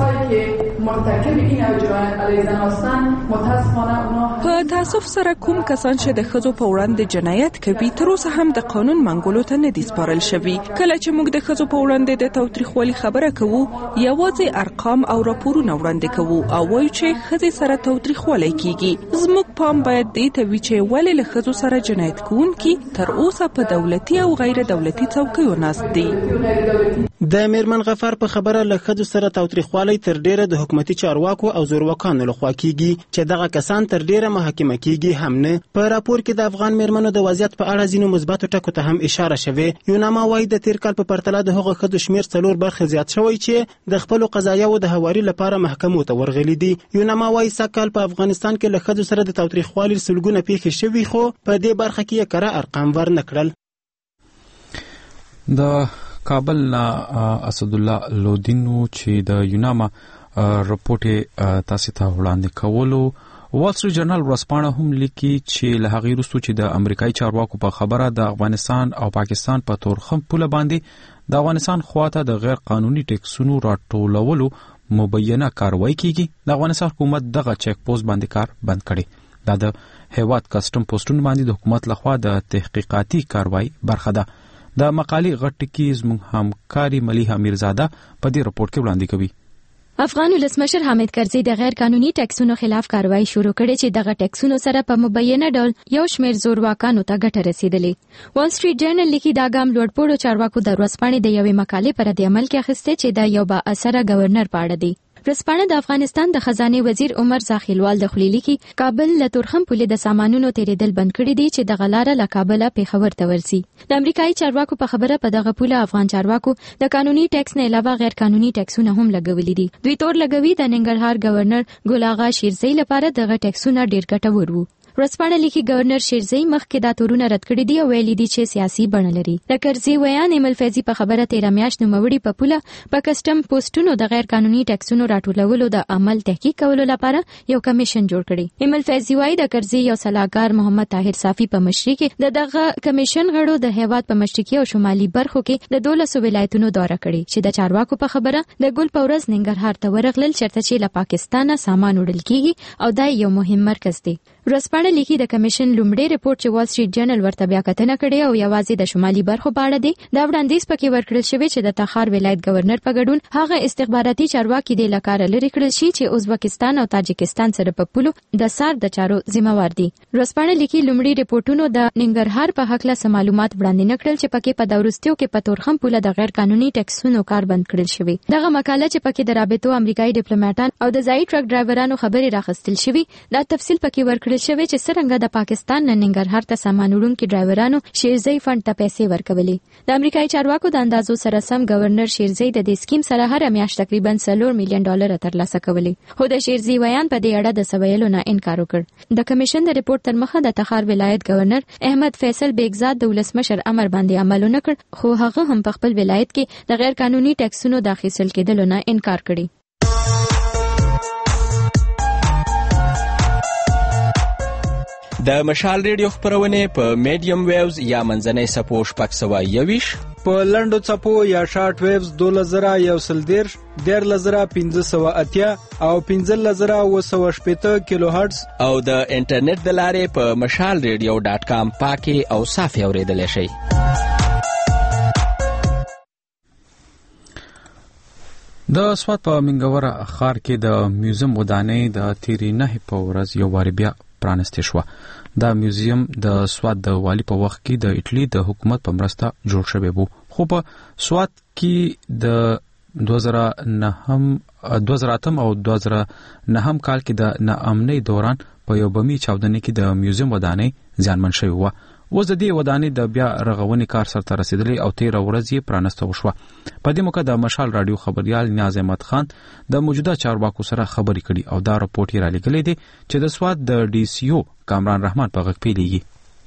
T: په تاسف سره کوم کسان چې د ښځو په وړاندې جنایت کوي تر اوسه هم د قانون منګولو ته نه دي سپارل شوي. کله چې موږ د ښځو په وړاندې د تاوتریخوالي خبره کوو یوازې ارقام او راپورونه وړاندې کوو او وایو چې ښځې سره تاوتریخوالی کیږي. زموږ پام باید دې ته وي چې ولې له ښځو سره جنایت کوونکي تر اوسه په دولتي او غیر دولتي څوکیو ناست دي.
I: د میرمن غفار په خبره له ښځو سره تاوتریخوالی تر ډیره د حکومتي چارواکو او زورواکانو لخوا کیږي چې دغه کسان تر ډیره محاکمه کیږي هم نه. په راپور کې د افغان میرمنو د وضعیت په اړه ځینو مثبتو ټکو ته هم اشاره شوې. یوناما وایي د تیر کال په پرتله د هغو ښځو شمېر څلور برخې زیات شوی چې د خپلو قضایاوو د هواري لپاره محکمو ته ورغلي دي. یوناما وایي سږ کال په افغانستان کې له ښځو سره د تاوتریخوالي سلګونه پیښې شوي خو په دې برخه کې یې کره ارقام ورنه کړل.
A: د کابل نه اسدالله لودینو چې د یوناما رپورټ تاسو ته وړاندې کولو. وال سټریټ جرنل ورځپاڼه هم لیکي چې له هغې وروسته چې د امریکایي چارواکو په خبره د افغانستان او پاکستان په تورخم پوله باندې د افغانستان خواته د غیر قانوني ټیکسونو راټولولو مبینه کاروایی کیږي، د افغانستان حکومت دغه چیک پوسټ باندې کار بند کړي. دا د هیواد کسټم پوسټونو باندې د حکومت لخوا د تحقیقاتي کاروایی برخه ده. د مقالې غټ ټکی زموږ همکاري ملیحه میرزاده په دې رپورټ کې وړاندې کوي.
P: افغان ولسمشر حامد کرزي د غیر قانوني ټیکسونو خلاف کاروایی شروع کړې چې دغه ټیکسونو سره په مبینه ډول یو شمېر زورواکانو ته ګټه رسیدلې. وال سټریټ جرنل لیکي دا ګام لوړپوړو چارواکو د ورځپاڼې د یوې مقالې پر د عمل کې اخیسته چې د یو با اثره گورنر په اړه دی. ورځپاڼه د افغانستان د خزانه وزیر عمر زاخیلوال د خلیلی کې کابل له تورخم پولې د سامانونو تیریدل بند کړي دي چې د غلاره له کابل پیښور ته ورسي. د امریکایي چارواکو په خبره په دغه پوله افغان چارواکو د قانوني ټیکس نه علاوه غیر قانوني ټیکسونه هم لګولي دي. دوی تور لګوي د ننګرهار گورنر ګل آغا شیرزی لپاره دغه ټیکسونه ډیر ګټور وو. ورځپاڼه لیکي گورنر شیرزی مخکې دا تورونه رد کړي دي او ویلي دي چې سیاسي بڼه لري. د کرزي ویان ایمل فیضي په خبره تیره میاشت نوموړي په پوله په کسټم پوسټونو د غیر قانوني ټیکسونو راټولولو د عمل تحقیق کولو لپاره یو کمیشن جوړ کړي. ایمل فیضي وايي د کرزي یو سلاکار محمد طاهر صافي په مشرۍ کې د دغه کمیشن غړو د هیواد په مشرقي او شمالي برخو کې د دولسو ولایتونو دوره کړي چې د چارواکو په خبره د ګل پورز ننګرهار ته ورغلل چرته چې له پاکستانه سامان وړل کیږي او دا یو مهم مرکز دی. ورځپاڼه لیکي د کمیشن لومړی ریپورت چې وال سټریټ جرنل ورته بیا کتنه کړې او یوازې د شمالي برخو په اړه دی دا وړاندیز پکې ورکړل شوی چې د تخار ولایت گورنر په ګډون هغه استخباراتي چارواکي د لکار لري کړل شي چې ازبکستان او تاجکستان سره په پولو د سار د چارو ذمہوار دي. ورځپاڼه لیکي لومړی ریپورتونو د ننګرهار په حق له معلومات وړاندې نکړل چې پکې په دورستیو کې په تورخم پوله د غیر قانوني ټیکسونو کار بند کړل شوی. دغه مقاله چې پکې د رابطو امریکایي ډیپلوماټان او د ځایي ټرک ډرایورانو خبرې راخستل شوی دا تفصیل پکې ورکړل شوی چې څنګه د پاکستان نه ننګرهار ته سامان وړونکي ډرایورانو شیرزی فند ته پیسې ورکولې. د امریکایي چارواکو د اندازو سره سم گورنر شیرزی د دې سکیم سره هر میاشت تقریبا څلور میلیون ډالر ترلاسه کولې. خو د شیرزی ویان په دې اړه د سویلو نه انکار وکړ. د کمیشن د ریپورت تر مخه د تخار ولایت گورنر احمد فیصل بیگزاد د ولسمشر امر باندې عمل نه کړ خو هغه هم په خپل ولایت کې د غیر قانوني ټیکسونو د اخیستل کېدلو نه انکار کړی.
U: د مشال ریډیو خبرونه په میډیم ویوز یا منځنۍ سپو شپږ سوه یویش
G: په لنډو چپو یا شارټ ویوز دوله زره یو سل دیرش دیرله زره پنځه سوه اتیا او پنځلس زره اوه سوه شپېته کیلو هرټز
U: او د انټرنیټ د لارې په مشال ریډیو ډاټ کام پاکي او صافي اورېدلی شئ.
A: د سوات په منګوره ښار کې د میوزیم ودانۍ د تیرې نهې په ورځ یو وارې بیا پرانستې شوه. دا میوزیم د سوات د والي په وخت کې د اټلی د حکومت په مرسته جوړ شوی و خو په سوات کې د دوه زره اتم او دوه زره نهم کال کې د ناامنۍ دوران په یو بمي چاودنې کې د میوزیم ودانۍ زیانمن شوی و. اوس د دې ودانۍ د بیا رغونې کار سرته رسیدلی او تیره ورځ یې پرانسته وشوه. په دې موقع د مشال راډیو خبریال نیاز احمد خان د موجوده چارواکو سره خبرې کړي او دا راپورټ یې رالیږلی دی چې د سوات د ډي سی او کامران رحمان په غږ پیلیږي.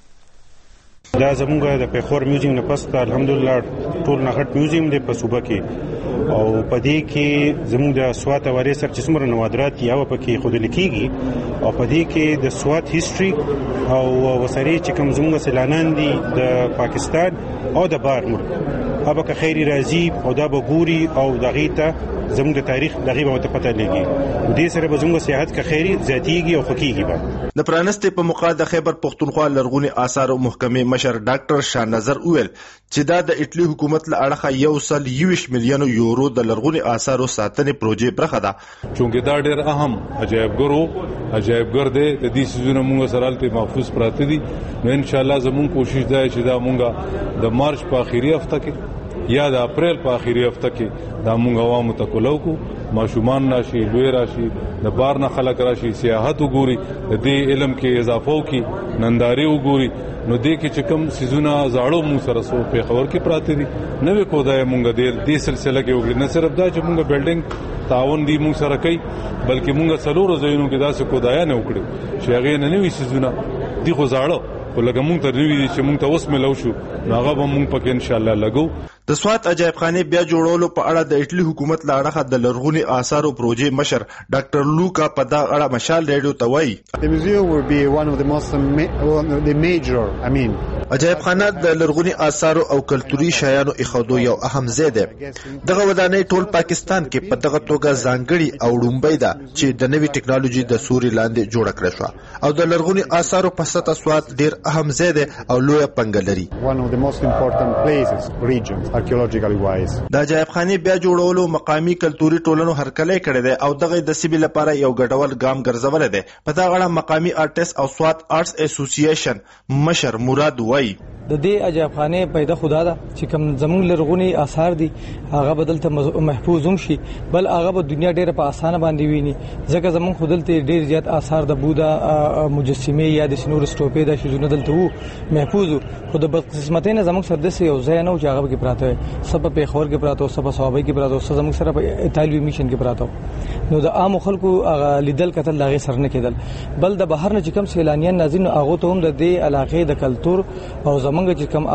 V: دا زموږ د پیښور میوزیم نه پس الحمدلله ټول نه غټ میوزیم دی په صوبه کې او په دې کې زموږ د سوات واري سره چې څومره نوادرات یا په کې خود لیکيږي او په دې کې د سوات هیستوري او وساري چې کوم زموږ سیلانان دي د پاکستان او د بار ملک هغه که خیری راځي او دا به ګوري او دغه ته زموږ د تاریخ دغه به ته پته لګي دې سره به زموږ سیاحت که خیری ذاتيږي او خکېږي. به
Q: د پرانستې په موقع د خیبر پختونخوا لرغونی آثار او محکمې مشر ډاکټر شاه نظر وویل چې دا د اټلی حکومت له اړخه یو سل یویش میلیون یورو د لرغونی آثار او ساتنې پروژې برخه ده.
W: چونکه دا ډېر اهم عجایبګرو عجایبګر دی د دې سيزونو موږ سره الته محفوظ پراته دي. نو ان شاء الله زموږ کوشش ده چې دا موږ د مارچ په اخیری هفته کې یا د اپریل په اخیری هفته کې دا موږ عوامو ته کولو کو ماشومان راشي لوی راشي د بار نه خلک راشي سیاحت وګوري د دې علم کې اضافه وکي ننداري وګوري. نو دې کې چې کوم سيزونه زاړو موږ سره سو په خبر کې پراته دي نوې کودای موږ ډېر دې سلسله کې وګړي نه صرف دا چې موږ بلډینګ تعاون دی موږ سره کوي بلکې موږ څلور ځایونو کې داسې کودای نه وکړي چې هغه نه نوې سيزونه دي خو زاړو ولکه موږ ته ریوي چې موږ ته اوس ملو شو هغه به موږ پکې ان شاء الله لګو.
Q: د سوات عجایب خانه بیا جوړولو په اړه د اټلی حکومت له اړخه د لرغونی آثارو پروژې مشر ډاکټر لوکا په دا اړه مشال ریډیو ته وایي
X: The museum will be one of the most one of the major I mean
Q: عجایب خانه د لرغونی آثارو او کلتوري شیانو اخودو یو اهم ځای دی. دغه ودانۍ ټول پاکستان کې په دغه توګه ځانګړي او ډومبۍ ده چې د نوي ټکنالوژي د سوري لاندې جوړه کړې شوه او د لرغونی آثارو په سطح سوات ډیر اهم ځای دی او لویه پنګه لري.
X: one of the most important places regions archaeologically wise.
Q: د عجایب خانه بیا جوړولو مقامی کلتوري ټولنو هرکلی کړی دی او دغه د سیبي لپاره یو ګډول ګام ګرځول دی. په دغه اړه مقامی آرټیست او سوات آرټس اسوسییشن مشر مراد وایي
Y: د دې عجایب خانه پیدا خدا ده چې کوم زموږ لرغونی آثار دي هغه بدلته محفوظ هم شي بل هغه په دنیا ډیره په اسانه باندې ویني ځکه زموږ خودلته ډیر زیات آثار د بودا مجسمه یا د سنور سټوپې د شیزونه دلته وو محفوظ خو د قسمتینه زموږ سره د یو ځای نه چې هغه کې پراته وي سبب په خور کې پراته او سبب صحابه کې پراته او زموږ سره په ایتالوي میشن کې پراته نو د عام خلکو هغه لیدل کتل لاغه سر نه کېدل بل د بهر نه چې کوم سیلانیان ناظرین هغه ته هم د دې علاقې د کلچر او زمونږ چې کوم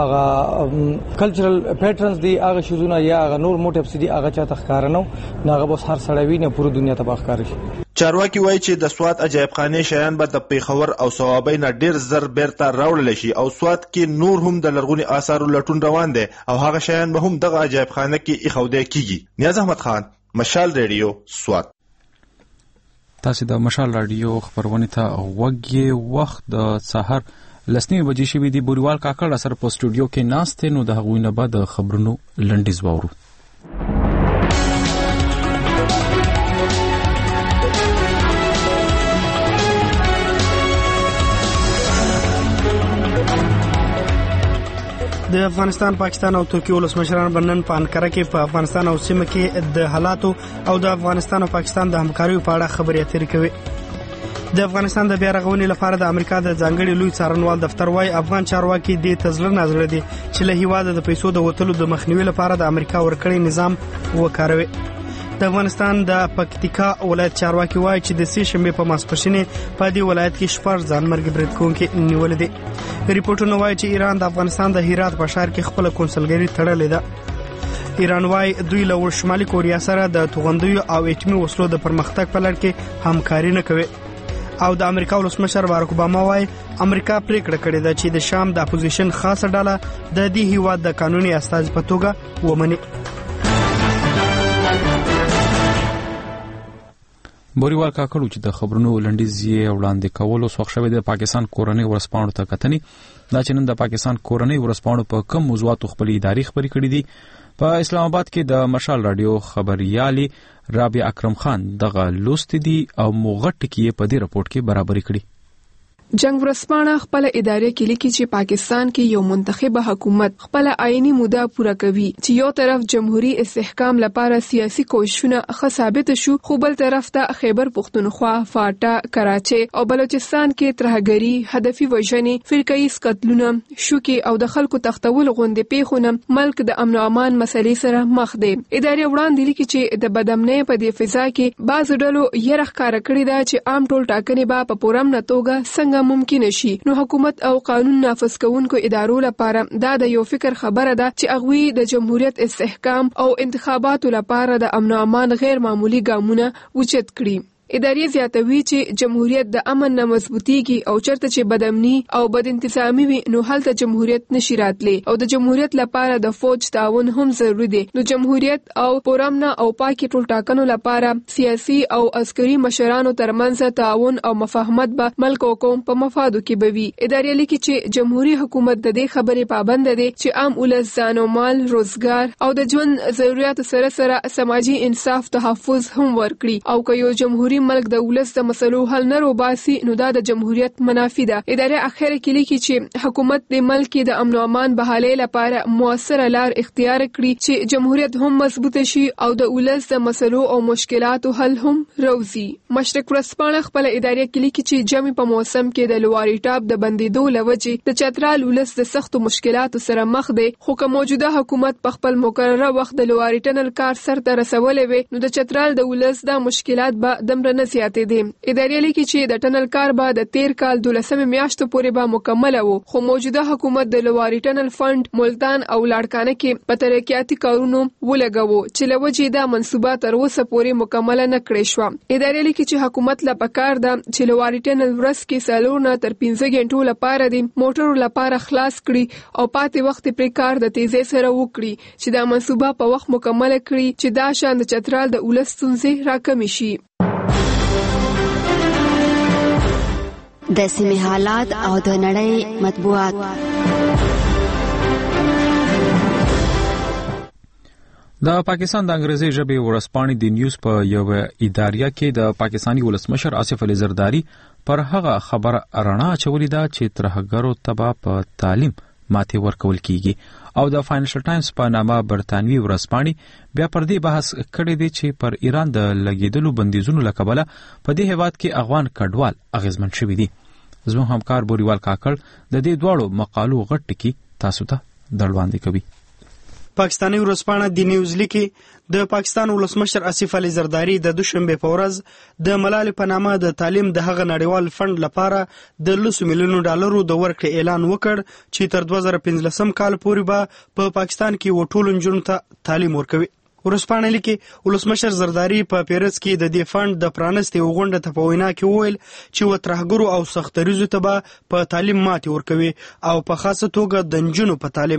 Y: هغه کلچرل پیټرنز دی هغه شیزونه یا هغه نور موټیفز دي هغه چاته ښکار نه نه هغه بس هر سړی نه پوره دنیا ته ښکار شي.
Q: چارواکي وایي چې د سوات عجایب خانه شیان به د پیښور او صوابۍ نه ډیر زر بیرته راوړل شي او سوات کې نور هم د لرغونی آثارو لټون روان دي او هغه شیان به هم دغه عجایب خانه کې ایښودل کیږي. نیاز احمد خان مشال ریډیو سوات.
A: تاسو د مشال رادیو خبرونه ته وګورئ. وخت د سحر لسنی بجې شوې دی. بوریوال کاکړ سره په سټوډیو کې ناست نو د هغوی نه بعد خبرونو لنډیز وورو.
B: د افغانستان، پاکستان او ترکیه ولسمشران بنن په انقره کې په افغانستان او سیمه کې د حالاتو او د افغانستان او پاکستان د همکارۍ په اړه خبرې اترې کوي. د افغانستان د بیا رغونې لپاره د امریکا د ځانګړي لوی څارنوال دفتر وايي افغان چارواکي د تزلر نازړه دي چې له هیواده د پیسو د وټلو د مخنیوي لپاره د امریکا ورکړی نظام وکاروي. د افغانستان د پکتیکا ولایت چارواکي وايي چې د سې شنبه په ماسپښین په دې ولایت کې شپږ ځانمرګي برید کوونکي نیول دي. ریپورتونه وايي چې ایران د افغانستان د هرات په ښار کې خپل کونسلګري تړلې ده. ایران وايي دوی له شمالي کوریا سره د توغندیو او اټومي وسلو د پرمختګ په لړ کې همکاري نه کوي. او د امریکا ولسمشر باراک اوباما وايي امریکا پریکړه کړې ده چې د شام د اپوزیشن خاصه ډله د دې هیواد د قانوني استازي په توګه ومني.
A: بوریوال کاکړ چې د خبرونو لنډیز یې وړاندې کولو سوخ شوی د پاکستان کورنۍ ورسپاڼو ته کتنی دا چې نن د پاکستان کورنۍ ورسپاڼو په کم موضوعاتو خپل اداري خبري کړې دي. په اسلام آباد کې د مشال رادیو خبريالي رابع اکرم خان دغه لوست دي او موغټ کې په دې رپورت کې برابرۍ کړي.
C: جنگ ورسپانه خپل ادارې کې لیکي چې پاکستان کې یو منتخبه حکومت خپل آئینی موده پوره کوي چې یو طرف جمهوریت استحکام لپاره سیاسي کوششونه ښه ثابت شو، خو بل طرف ته خیبر پختونخوا، فاټا، کراچي او بلوچستان کې ترهګری، هدفي وژنې، فرقه‌ایز قتلونه، شوکي او د خلکو تختول غونډې پیښونه ملک د امن او امان مسلې سره مخ دي. ادارې وړاندې لیکي چې د بدامنۍ په دې فضا کې بعض ډلو یې راښکاره کړې ده چې عام ټول ټاکنې به په پوره توګه څنګه ممکن شي. نو حکومت او قانون نافذ کوونکو ادارو لپاره دا د یو فکر خبره ده چې هغه د جمهوریت استحکام او انتخاباتو لپاره د امن او امان غیر معمولی ګامونه اوچت کړي. ادارې زیاتوي چې جمهوریت د امن نه مضبوطیږي او چرته چې بدامني او بد انتظامی وي نو هلته جمهوریت نشي راتلی او د جمهوریت لپاره د فوج تعاون هم ضروری دی. نو جمهوریت او پرامن او پاکي ټول ټاکنو لپاره سیاسي او عسکري مشرانو ترمنځ تعاون او مفاهمت به ملک او قوم په مفادو کې بوي. ادارې لیکي چې جمهوریت حکومت د دې خبرې پابند دی چې عام ولس ځان او مال، روزګار او د ژوند ضرورت سره سره سماجی انصاف تحفظ هم ورکړي او که یو جمهوریت ملک د ولس د مسلو حل نه روباسي نو دا د جمهوریت منافي ده. ادارې اخر کې لیکي چې حکومت د ملک د امن او امان بحالي لپاره موثره لار اختیار کړي چې جمهوریت هم مضبوط شي او د ولس د مسلو او مشکلاتو حل هم روزي. مشرق ورسپانه خپل ادارې کې لیکي چې جمع په موسم کې د لواري ټاپ د بندیدو لوجې د چترال ولس د سختو مشکلاتو سره مخ دی، خو که موجوده حکومت په خپل مقرره وخت د لواري ټنل کار سر ته رسولې وي نو د چترال د ولس د مشکلات به دمر نه زیاتې دي. ادارې لیکي چې د ټنل کار به د تیر کال دولسمې میاشتو پورې به مکمل وو، خو موجوده حکومت د لواري ټنل فند ملتان او لاړکانه کې په ترقیاتي کارونو ولګاوه چې لوجې دا منصوبه تر اوسه پورې مکمل نه کړې شو. ادارې لیکي چې حکومت لا پکار ده چې لواري ټنل ورس کې سالور نه تر پنځه غنټو لپاره د موټرو لپاره خلاص کړي او پاتې وخت پرې کار د تیزی سره وکړي چې دا منصوبه په وخت مکمل کړي چې دا شان د چترال د ولس ستونزې راکمې شي.
E: د سیمې حالات او د نړۍ مطبوعات.
A: د پاکستان د انګریزي ژبې ورسپاڼې د نیوز په یو ادارې کې د پاکستاني ولسمشر آصف علي زرداری پر هغه خبره رڼا اچولې ده چې ترهګرو ته په تعلیم ماتې ورکول کیږي او د فاینانشل ټایمز په نامه برتانوي ورسپاڼې بیا پر دې بحث کړی دی چې پر ایران د لګیدلو بندیزونو له کبله په دې هیواد کې افغان کډوال اغیزمن شوي دي. زموږ همکار بوریوال کاکړ د دې دواړو مقالو غټ ټکي تاسو ته دروړاندې کوي.
B: پاکستاني ورسپاڼه د نیوز لیکي د پاکستان ولسمشر آصف علي زرداری د دوشنبه په ورځ د ملالۍ په نامه د تعلیم د هغه نړیوال فند لپاره د لس میلیونو ډالرو د ورکړې اعلان وکړ چې تر دوه زره پنځلسم کال پورې به په پاکستان کې وټول نجونو ته تعلیم ورکوي. ورسپاڼه لیکي ولسمشر زرداری په پیرس کې د دې فند د پرانستې غونډه ته په وینا کې وویل چې وترهګرو او سختریزو ته به په تعلیم ماتې ورکوي او په خاصه توګه د نجونو په تعلیم.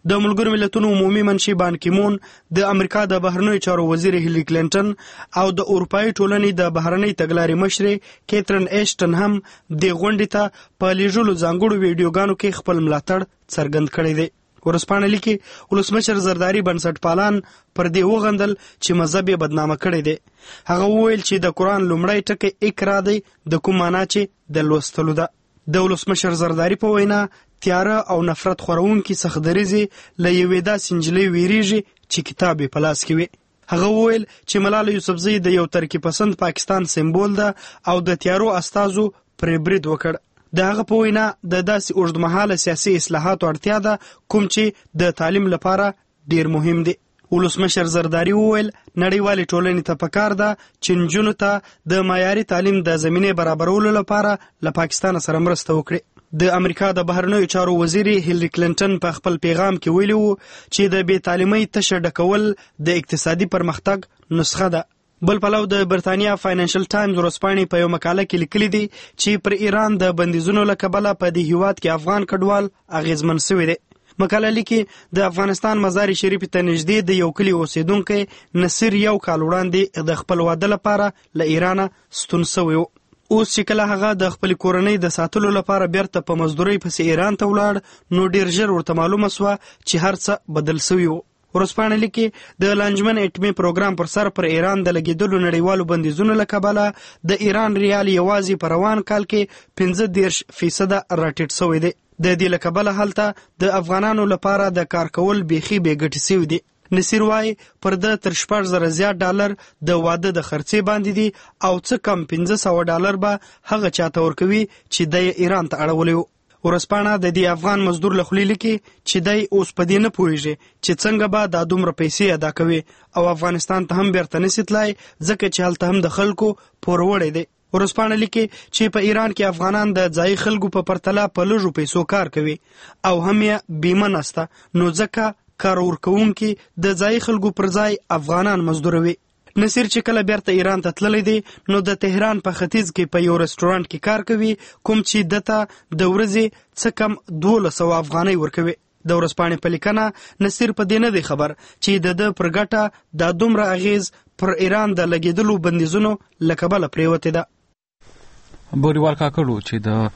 B: د ملګرو ملتونو عمومي منشي بان کیمون، د امریکا د بهرنیو چارو وزیر هیلي کلینټن او د اروپایي ټولنې د بهرنۍ تګلارې مشرې کیترین ایشټن هم د غونډې ته په لیږلو ځانګړو ویډیوګانو کې خپل ملاتړ څرګند کړی دی. ورځپاڼه لیکي ولسمشر زرداری بنسټپالان پر دې وغندل چې مذهب یې بدنامه کړی دی. هغه وویل چې د قرآن لومړی ټکی اقرا دی، د کوم معنا چې د لوستلو ده. د ولسمشر زرداری په وینا تیاره او نفرت خورونکي سختدریزي له یوې داسې نجلۍ ویریږي چې کتاب یې په لاس کې وي. هغه وویل چې ملاله یوسفزۍ د یو ترکیب پسند پاکستان سمبول ده او د تیارو استازو پرې برید وکړ. د هغه په وینا د داسې اوږدمهاله سیاسي اصلاحاتو اړتیا ده کوم چې د تعلیم لپاره ډیر مهم دي. ولسمشر زرداری وویل نړیوالې ټولنې ته پکار ده چې نجونو ته د معیاري تعلیم د زمینې برابرولو لپاره له پاکستان سره مرسته وکړي. د امریکا د بهرنیو چارو وزیر هیلری کلینټن په خپل پیغام کې ویلي وو چې د بې تعلیمۍ تشه ډکول د اقتصادي پرمختګ نسخه ده. بل پلو د برتانیا فاینانشل ټایمز ورځپاڼې په یو مقاله کې لیکلي دي چې پر ایران د بندیزونو له کبله په دې هیواد کې افغان کډوال اغیزمن شوي دي. مقاله لیکي د افغانستان مزار شریف ته نږدې د یو کلي اوسیدونکی نصیر یو کال وړاندې د خپل واده لپاره له ایران ستون شوی و. اوس چې کله هغه د خپل کورنۍ د ساتلو لپاره بیرته په مزدورۍ پسې ایران ته ولاړ نو ډیر ژر ورته معلومه سوه چې هر څه بدل شوي و. ورځپاڼه لیکي د لانجمن اټمي پروګرام پر سر پر ایران د لګېدلو نړیوالو بندیزونو له کبله د ایران ریال یوازې په روان کال کې پنځه دېرش فیصده راټیټ شوی دی. د دې له کبله هلته د افغانانو لپاره د کار کول بیخي بې ګټې شوي دي. نصیر وایي پر ده تر شپږ زره زیات ډالر د واده د خرڅې باندې دي او څه کم پنځه سوه ډالر به هغه چاته ورکوي چې دی ایران ته اړولی و. ورځپاڼه د دې افغان مزدور له خولې لیکي چې دی اوس په دې نه پوهېږي چې څنګه به دا دومره پیسې ادا کوي او افغانستان ته هم بیرته نسي تلای ځکه چې هلته هم د خلکو پوروړی دی. ورځپاڼه لیکي چې په ایران کې افغانان د ځایي خلکو په پرتله په لږو پیسو کار کوي او هم یې بیمه نسته، نو ځکه کار ورکوونکي د ځایي خلکو پر ځای افغانان مزدوروي. نصیر چې کله بیرته ایران ته تللی دی نو د تهران په ختیځ کې په یو رستورانت کې کار کوي کوم چې دته د ورځې څه کم دولس سوه افغانۍ ورکوي. د ورځپاڼې په لیکنه نصیر په دې نه دی خبر چې د ده پر ګټه دا دومره اغیز پر ایران د لګېدلو بندیزونو له کبله پرېوتې ده.
A: بوریوال کاکړو چې د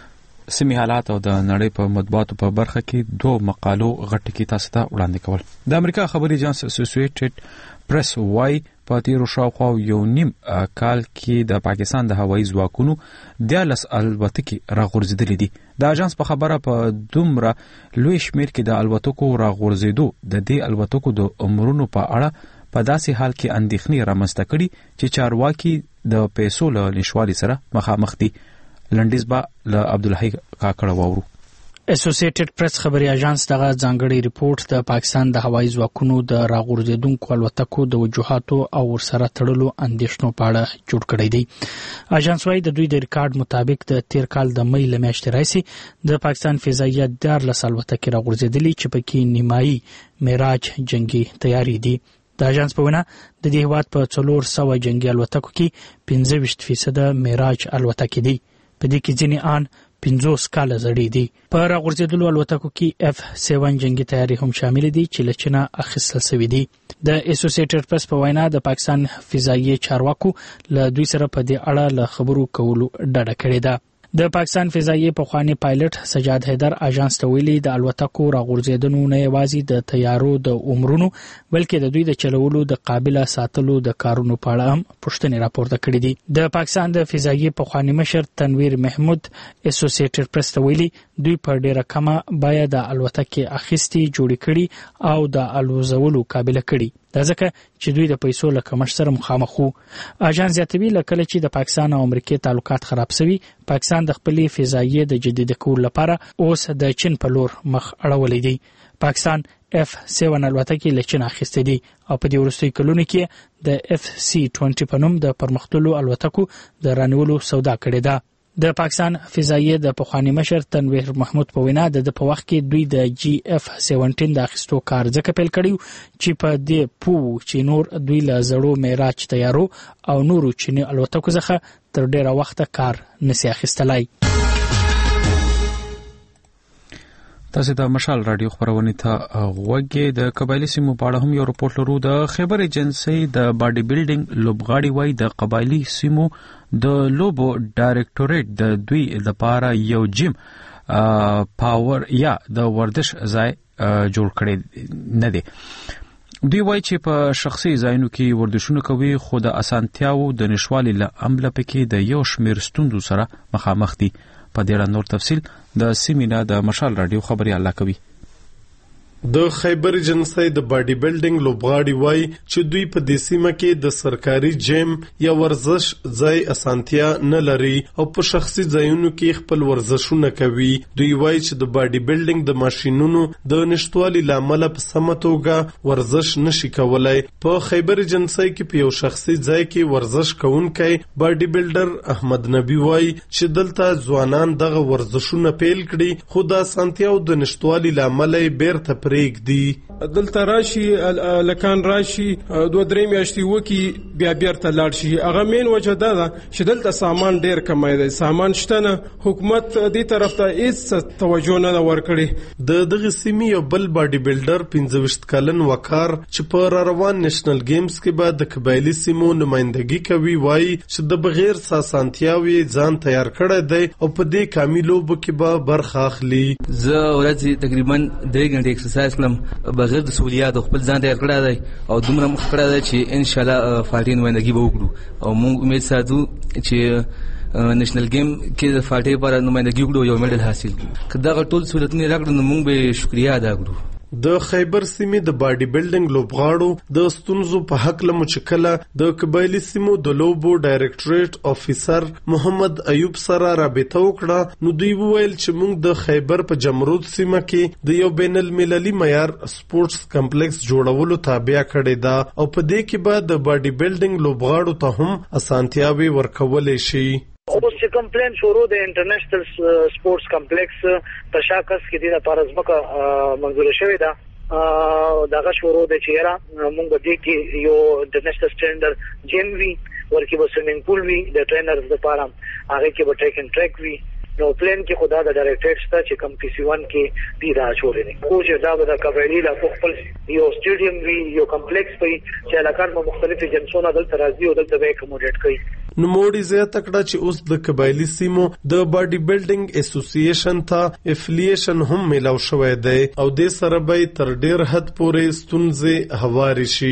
A: سیمې حالات او د نړۍ په مطبوعاتو په برخه کې دوه مقالو غټ کې تاسو ته وړاندې کول. د امریکا خبري ایجنس اسوسییټډ پریس وايي په تیرو شاوخوا یو نیم کال کې د پاکستان د هوایي ځواکونو دیارلس الوتکې راغورځېدلې دي. د اژانس په خبره په دومره لوی شمېر کې د الوتکو راغورځېدو د دې الوتکو د عمرونو په اړه په داسې حال کې اندېښنې رامنځته کړي چې چارواکي د پیسو له نشوالي سره مخامخ دي. لنډیز به له عبدالحی کاکړه واورو.
D: اسوسییټډ پریس خبري اژانس دغه ځانګړی ریپورت د پاکستان د هوایي ځواکونو د راغورځېدونکو الوتکو د وجوهاتو او ورسره تړلو اندېښنو په اړه جوړ کړی دی. اژانس وايي د دوی د ریکارډ مطابق د تیر کال د مې له میاشتې راهیسې د پاکستان فضاییه دیارلس الوتکې راغورځېدلې چې پکې نیمایي معراج جنگي تیاري دي. د اژانس په وینا د دې هیواد په څلور سوه جنگي الوتکو کې پنځه ویشت فیصده معراج الوتکې دي. په دې کې ځینې آن پنځوس کاله زړې دي. په راغورځېدلو الوتکو کې اف سیون جنگي تیاري هم شامل دي چې له چینه اخیستل شوي دي. د اسوسییټډ پریس په وینا د پاکستان فضایي چارواکو له دوی سره په دې اړه له خبرو کولو ډډه کړې ده. د پاکستان فضایي پخوانی پایلټ سجاد حیدر اژانس ته ویلي د الوتکو راغورځېدنو نه یوازې د تیارو د عمرونو بلکې د دوی د چلولو د قابله ساتلو د کارونو په اړه هم پوښتنې راپورته کړې دي. د پاکستان د فضایي پخوانی مشر تنویر محمود اسوسییټډ پریس ته ویلي دوی په ډیره کمه بیه د الوتکې اخیستې جوړې کړي او د الوزولو قابله کړي. دا ځکه چې دوی د پیسو له کمښت سره مخامخ وو. اژانس زیاتوي له کله چې د پاکستان او امریکې تعلقات خراب شوي پاکستان د خپلې فضایي د جدید کولو لپاره اوس د چین په لور مخ اړولی دی. پاکستان اف سیون الوتکې له چین اخیستې دي او په دې وروستیو کلونو کې د اف سی دوه په نوم د پرمختللو الوتکو د رانیولو سودا کړې ده. د پاکستان فضایي د پخوانی مشر تنویر محمود په وینا د په وخت کې دوی د جی اف سیونټین د اخیستو کار ځکه پیل کړی چې په دې پوه چې نور دوی له زړو معراج تیارو او نورو چینی الوتکو څخه تر ډیره وخته کار نسی اخیستلای.
A: تاسو د مشال رادیو خبرونه ته غوږی. د قبایلی سیمو په اړه هم یو راپورټ لرو. د خیبر ایجنسی د باډي بیلډینګ لوبغاړي وای د قبایلی سیمو د لوبو ډایریکټوریټ د دوی لپاره یو جیم پاور یا د ورزش ځای جوړ کړی نه دی. دوی وای چې په شخصي ځایونو کې ورزشونه کوي، خو د اسانتیاو د نشوالي له امله پکې د یو شمېر ستونزو سره مخامخ دي. په دې اړه نور تفصیل د سیمینا د مشال رادیو خبريال کوي.
F: د خیبر ایجنسی د باډي بیلډینګ لوبغاړي وای چې دوی په دې سیمه کې د سرکاري جیم یا ورزش ځای اسانتیا نه لري او په شخصي ځایونو کې خپل ورزشونه کوي. دوی وای چې د باډي بیلډینګ د ماشینونو د نشټوالي لامل په سمه توګه ورزش نشي کولای. په خیبر ایجنسی کې په یو شخصي ځای کې ورزش کوونکی باډي بیلډر احمد نبی وای چې دلته ځوانان دغه ورزشونه پیل کړي، خو د اسانتیا او د نشټوالي لامل بیرته پرېږدي.
H: دلته راشي لکان راشي دوه درې میاشتې وکي بیا بیرته لاړ شي. هغه مین وجه دا ده چې دلته سامان ډیر کمی دی، سامان شته نه، حکومت دې طرف ته هیڅ توجه نه ورکړي.
F: د دغه سیمې یو بل باډي بیلډر پنځه ویشت کلن وقار چې په را روان نېشنل گیمز کې به د قبایلي سیمو نمائندګي کوي وایي چې د بغیر ساسانتیاوي ځان تیار کړی دی او په دې کامي لوبو کې به برخه اخلي.
J: زه ورځې تقریبا درې غنټې ایکسرسایز کوم بغیر د سہولیات خپل ځان تیار کړی دی او دومره مخ کړی دی چې ان شاء الله فارټي نمائندګي به وکړو او موږ امید ساتو چې نېشنل گیم کې د فارټي لپاره نمائندګي وکړو، یو میډل حاصل کړو. که دغه ټول سہولتونه راکړو نو موږ به شکریا ادا کړو.
F: د خیبر سیمې د باډي بیلډینګ لوبغاړو د ستونزو په حق له مچکله د قبایلی سیمو د لوبو ډایریکټوریټ افیسر محمد ایوب سره رابطه وکړه. نو دوی وویل چې موږ د خیبر په جمرود سیمه کې د یو بین المللي معیار سپورتس کمپلیکس جوړولو تابع کړی دا او په دې کې به د باډي بیلډینګ لوبغاړو ته هم اسانتیاوي ورکولې شي.
K: اوس چې کمپلین شروع د انټرنیشنل سپورتس کمپلیکس په شاکس کې د لپاره ځمکه منظور شوې ده، دغه شروع د چیرې موږ د دې کې یو انټرنیشنل سټانډرډ جیم وی ورکه به سویمینګ پول وی د ټرینرز لپاره، هغه کې به ټریک اینډ ټریک وی. نو پلان کې خدا د ډایریکټر شته چې کم پی سی ون کې دی دا جوړې دي. خو چې دا د قبایلی لا خپل یو سټیډیم وی یو کمپلیکس وي چې علاقات مو مختلفې جنسونه دلته راځي او دلته به اکوموډیټ کوي.
F: نو موډي زیاته کړه چې اوس د قبایلی سیمو د باډي بیلډینګ اسوسییشن ته افلییشن هم ملاو شوی دی او د سره به تر ډیر حد پورې ستونزې هواري شي.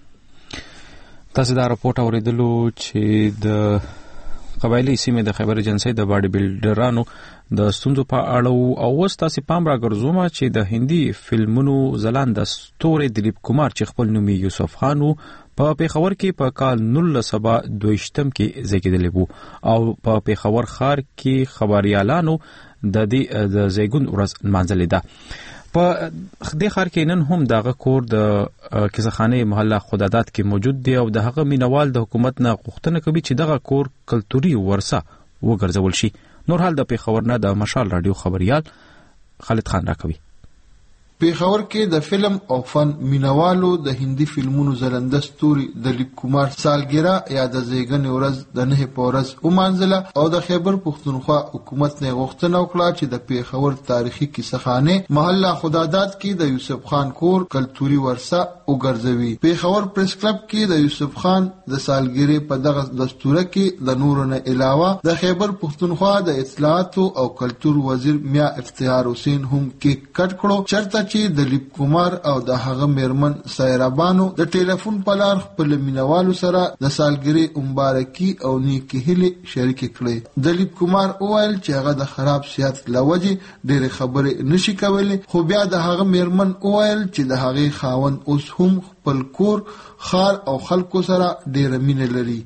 A: تاسو دا راپورټ اوریدلو چې د قبایلی سیمې د خیبر ایجنسی د باډي بیلډرانو د ستونزو په اړه او اوس تاسو پام راګرځوم چې د هندي فلمونو ځلانده ستوري دلیپ کمار چې خپل نوم یوسف خان په پیښور کې په کال نولس سوه دویشتم کې زیږیدلی وو او په پیښور ښار کې خبريالانو د دې د زیږون ورځ نمانځلې ده. په دې ښار کې نن هم دغه کور د کیسهخانه محله خدادات کې موجود دی او د هغه مینوال د حکومت نه غوښتنه کوي چې دغه کور کلتوري ورثه وګرځول شي. نور حال د پیښور نه د مشال رادیو خبريال خالد خان راکوي.
L: پیښور کې د فلم او فن مینوالو د هندي فلمونو زلنده ستوري دلیپ کمار سالګرا یا د زیږون ورځ د نه پورز ومانځله او د خیبر پښتونخوا حکومت نه غوښتنه وکړه چې د پیښور تاریخي کیسهخانه محله خدادات کې د یوسف خان کور کلتوري ورثه وګرځوي. پیښور پریس کلب کې د یوسف خان د سالګرې په دغه دستوره کې د نورو نه علاوه د خیبر پښتونخوا د اطلاعات او کلتور وزیر میا افتخار حسین هم کې کټ کړو. چرته چې دلیپ کمار او د هغه میرمن سایرابانو د ټلیفون په لار خپل مینوالو سره د سالګرې مبارکي او نیکی هیلې شریک کړې. دلیپ کمار وویل چې هغه د خراب صحت لوجې ډېرې خبرې نشي کولی، خو بیا د هغه میرمن وویل چې د هغې خاوند اوس هم خپل کور، خار او خلکو سره ډېره مینه لري.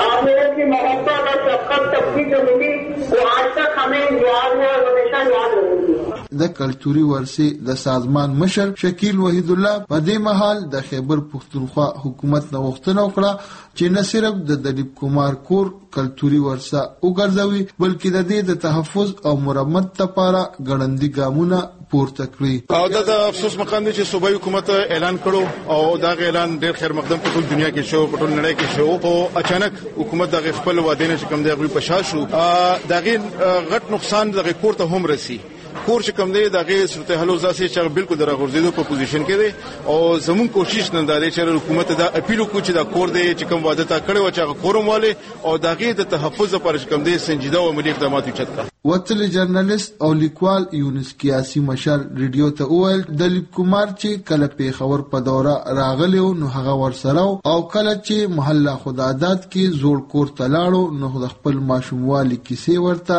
L: د کلتوري ورثې د سازمان مشر شکیل وحید الله په دې مهال د خیبر پښتونخوا حکومت نه غوښتنه وکړه چې نه صرف د دلیپ کمار کور کلتوري ورثه وګرځوي بلکې د دې د تحفظ او مرمت لپاره ګړندي ګامونه پورته کړی.
Z: او دا د افسوس مقام دی چې صوبایي حکومت اعلان کړو او دا اعلان ډېر خیر مقدم په ټول دنیا کې شو، په ټول نړۍ کې شو، او اچانک حکومت د خپل وعده نه چې کوم دی غوي پشا شو، دا غي غټ نقصان د کور ته هم رسی. کور چې کم دی دغه صورتحال زاسي چې بالکل د راغورځېدو په پوزیشن کې دی او زمون کوشش نن دا دی چې حکومت دا اپیل وکړي چې دا کور دی چې کوم وعده تا کړی و چې کورم والے او دغه د تحفظ لپاره چې کم دی سنجیده او عملی اقدامات وکړي.
L: وتل جرنالست او لیکوال یونس کیاسی مشال ریډیو ته وویل دلیپ کمار چې کله پیښور په دوره راغلی نو هغه ورسره او کله چې محله خدادات کې زوړ کور ته لاړو نو د خپل ماشوموالي کیسې ورته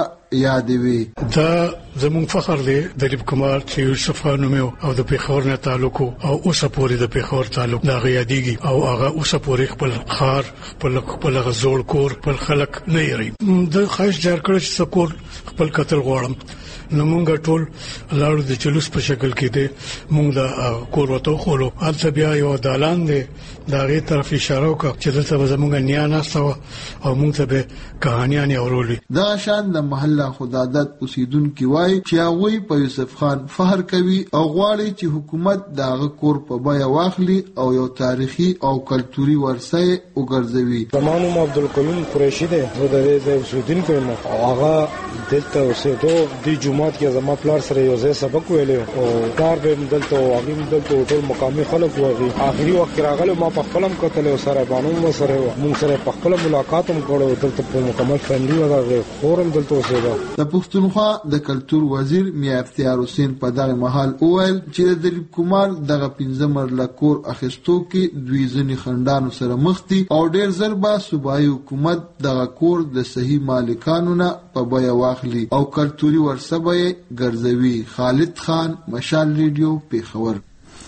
L: یادوي.
M: دا زمون فخر دی دلیپ کمار چې یوسف نومو او د پیښور نه تعلق او اوس پورې د پیښور تعلق دا غیادیږي او هغه اوس پورې خپل خار خپل خپل غزول کور خپل خلک نه یری د خاص جار کړ چې سکور خپل قتل غواړم نو مونږ ټول لاړو د جلوس په شکل کې دی مونږ د کور وته خولو البته بیا یو دالان دی دا غي طرف اشاره وکړه چې دلته زمونږ نیا ناسته او مونږ ته به کہانیاں اورولې.
L: دا شان د محله خدادت اوسیدونکو وای چې هغه په یوسف خان فخر کوي او غواړي چې حکومت دغه کور په بیا واخلي او یو تاریخي او کلتوري ورثه وګرځوي.
N: زمانو عبدالکریم قریشی دی زه د دې اوسیدونکو یم او هغه دلته اوسېدو د جمعات کې زما پلار سره یو ځای سبق ویلې او کار به دلته او هغه دلته ټول مقامي خلک وایي. آخري وخت راغله ما په خپلم کتل او سره باندې سره مونږ سره په خپل ملاقات هم کړو دلته په مکمل فیملی وغه خورم دلته اوسېده.
L: د پښتونخوا د کلتور وزیر میا افتیار حسین په دغه محل اویل چې دلیپ کمار دغه پنځه مرله کور اخیستو کې دوی ځنی خندانو سره مخ دي او ډیر زربا صوبایي حکومت دغه کور د صحیح مالکانو نه په بیا واخلي او کلتوري ورثه به ګرځوي. خالد خان مشال ریډیو پیښور.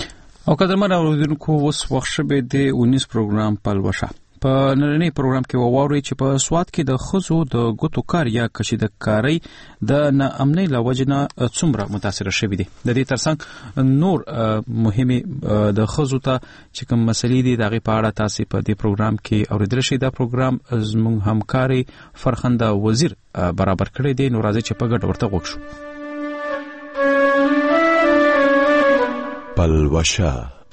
A: او قدرمن اوریدونکو اوس وخت شوه د اونیس پروګرام پلوشه په نړۍ پروګرام کې وواوري چې په سواد کې د خزو د ګوتو کار یا کشیدکاری د ناامنۍ لوجنه څومره متاثر شوی دي. د دې ترڅنګ نور مهمه د خزو ته چې کوم مسلې دي دغه په اړه تاسو په دې پروګرام کې اوریدل شي. دا پروګرام زموږ همکاري فرخنده وزیر برابر کړی دی. نو راځي چې په ګډ ورته وښو.
O: پلوشه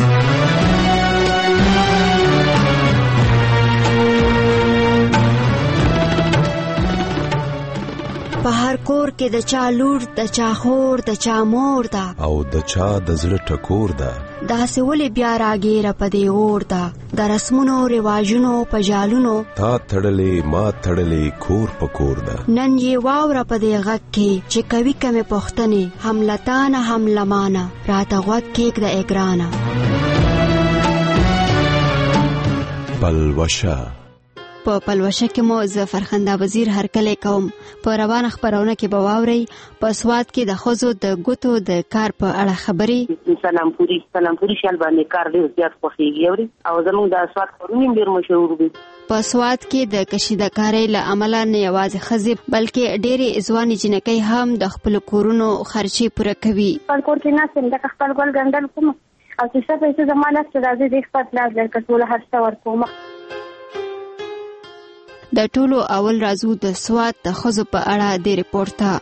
E: په هر کور کې د چا لور د چا خور د چا مور ده
O: او د چا د زړه ټکور ده.
E: داسې ولې بیا راګیره په دې اور ده د رسمونو رواجونو په جالونو
O: تا تړلې ما تړلې کور په کور ده.
E: نن یې واوره په دې غږ کې چې کوي کمې پوښتنې هم لتانه هم لمانه راته غوږ کېږده ای ګرانه.
O: پلوشه
E: په پلوشه کې مو زه فرخنده وزیر هرکلی کوم. په روانه خبرونه کې به واورئ په سواد کې د ښځو د ګوتو د کار په اړه خبرې.
R: سلامپوري سلامپوري شال باندې کار ډېر زیات خوښېږي اوري او زموږ د سواد کارونه ډېر مشهور دي.
E: په سواد کې د کشیدکارۍ له امله نه یوازې ښځې بلکې ډېرې ځوانې جنکۍ هم د خپلو کورونو خرچې پوره کوي.
S: خپل کور کې ناست یم لکه خپل ګل ګنډل کوم او چې څه پیسې زما نشته راځي د خپل پلار درکړه ټوله هر څه ورکوم.
E: د ټولو اول راځو د سواد د ښځو په اړه د ریپورت ته.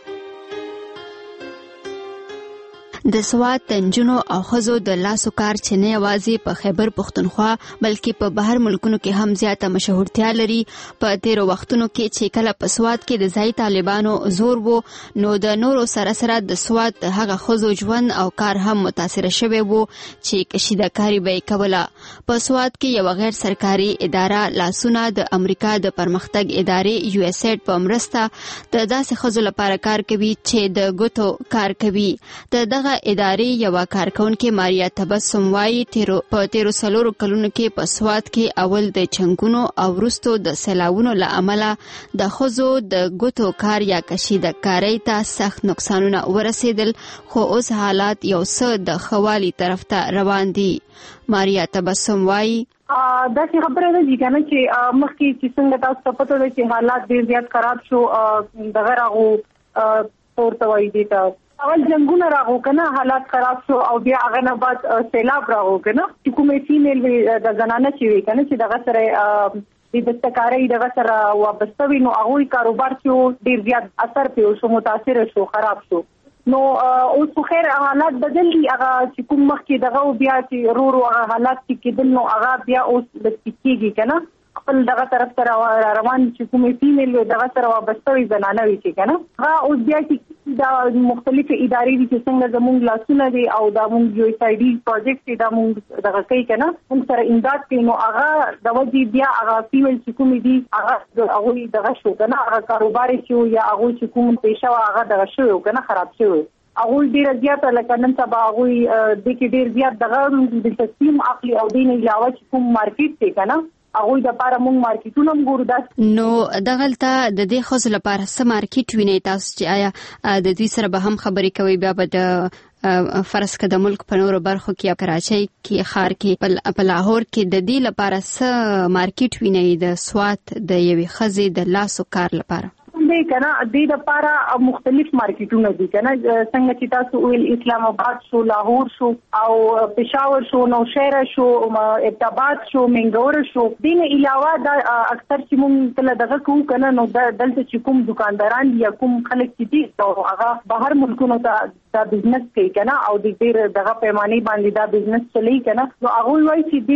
E: د سواد د نجونو او ښځو د لاسو کار چې نه یوازې په خیبر پښتونخوا بلکې په بهر ملکونو کې هم زیاته مشهورتیا لري. په تیرو وختونو کې چې کله په سواد کې د ځایي طالبانو زور وو نو د نورو سره سره د سواد د هغه ښځو ژوند او کار هم متاثر شوی وو چې کشیدکاري به یې کوله. په سواد کې یو غیر سرکاري اداره لاسونه د امریکا د پرمختګ ادارې یو اس ایډ په مرسته د داسې ښځو لپاره کار کوي چې د ګوتو کار کوي. د دغه ادارې یو کارکونکې ماریا تبسم وايي تیرو په تیرو سلورو کلونو کې په سواد کې اول د چنګونو او وروستو د سیلاونو له امله د ښځو د ګوتو کار یا کشیدکارۍ ته سخت نقصانونه ورسېدل خو اوس حالات یو څه د ښه والي طرف ته روان دي. ماریا تبسم وايي
S: دا چې خبره ده چې کنه چې مخکې چې څنګه تاسو ته پته ده چې حالات ډېر زیات خراب شو دغه راغو پورته وایي دي ته اول جنگونه راغو کنه حالات خراب شو او بیا هغه نه بعد سیلاب راغو کنه چې کومې فیمیل د زنانه چې وي کنه چې دغه سره د دستکارۍ دغه سره وابسته وي نو هغوی کاروبار چې ډېر زیات اثر پرې شو متاثر شو خراب شو. نو اوس خو خیر حالات بدل دي هغه چې کوم مخکې دغه بیا چې رو رو هغه حالات چې کېدل نو هغه بیا اوس د کېږي کنه خپل دغه طرف سره روان چې کومې فیمیل دغه سره وابستوي زنانه وي چې کنه هغه اوس بیا چې دا مختلفه ادارې دي چې څنګه زموږ لاسونه دي او دا موږ یو ایس آی ډي پروجیکټ دا موږ دغه کوي کنه موږ سره امداد کوي نو هغه د وجې بیا هغه فیمیل چې کومې دي هغه هغه دغه شو کنه هغه کاروبار شو یا هغه چې کوم پیښه هغه دغه شو کنه خراب شو هغه ډیر زیات لکه نن سبا هغه د کې ډیر زیات دغه د تقسیم عقلي او دین علاوه کوم مارکیټ دی کنه هغه د لپاره موږ مارکیټونه ګورو دا
E: نو دغلته د دې خصوص لپاره سم مارکیټ ویني تاسو چې آیا د دې سره به هم خبرې کوي بیا به د فرض کده ملک په نورو برخو کې کراچۍ کې خار کې په لاهور کې د دې لپاره سم مارکیټ ویني د سوات د یوې خزې د لاسو کار لپاره
S: دی کنه د دې لپاره مختلف مارکیټونه دي کنه څنګه چې تاسو ویل اسلام آباد شو لاهور شو او پېښور شو نوشهره شو ابتاباد شو منګور شو دین علاوه د اکثر چې موږ کله دغه کوو کنه نو دلته چې کوم دکانداران یا کوم خلک چې دي او هغه بهر ملکونو ته دا بزنس کوي کنه او د ډېر دغه پیمانه باندې دا بزنس چلی کنه نو هغه وایي چې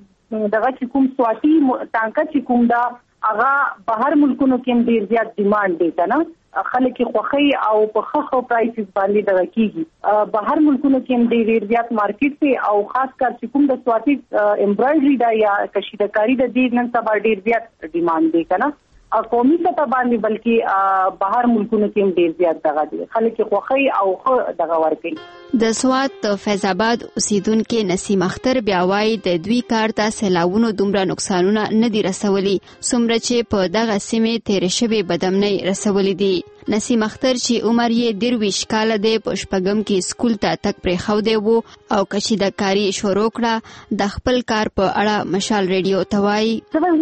S: د دغه چې کوم سواتی ټانکا چې کوم دا هغه بهر ملکونو کې ډیر زیات ډیماند دی کنه خلک خوخي او په خخو پرایسز باندې دغه کیږي بهر ملکونو کې ډیر زیات مارکیټ دی او خاص کر چې کوم د سواتی امبرايډري دا یا کشیدکاری د دې نن سبا ډیر زیات ډیماند دی کنه قومي سطح باندې بلکې بهر ملکونو کې ډیر زیات دغه دي خلک خوخي او دغه ورکي
E: د سوات فیض آباد اوسیدونکو نسیم اختر بیا وايي د دوی کار ته سیلاوونو دومره نقصانونه نه دي رسولي څومره چې په دغه سیمه تیر شوی بدامنۍ رسولي دي نسیم اختر چې عمر یې درویش کاله دی په شپږم کې سکول ته تک پرې خو دی وو او کشیدکاری شروع کړه د خپل کار په اړه مشال ریډیو ته وایي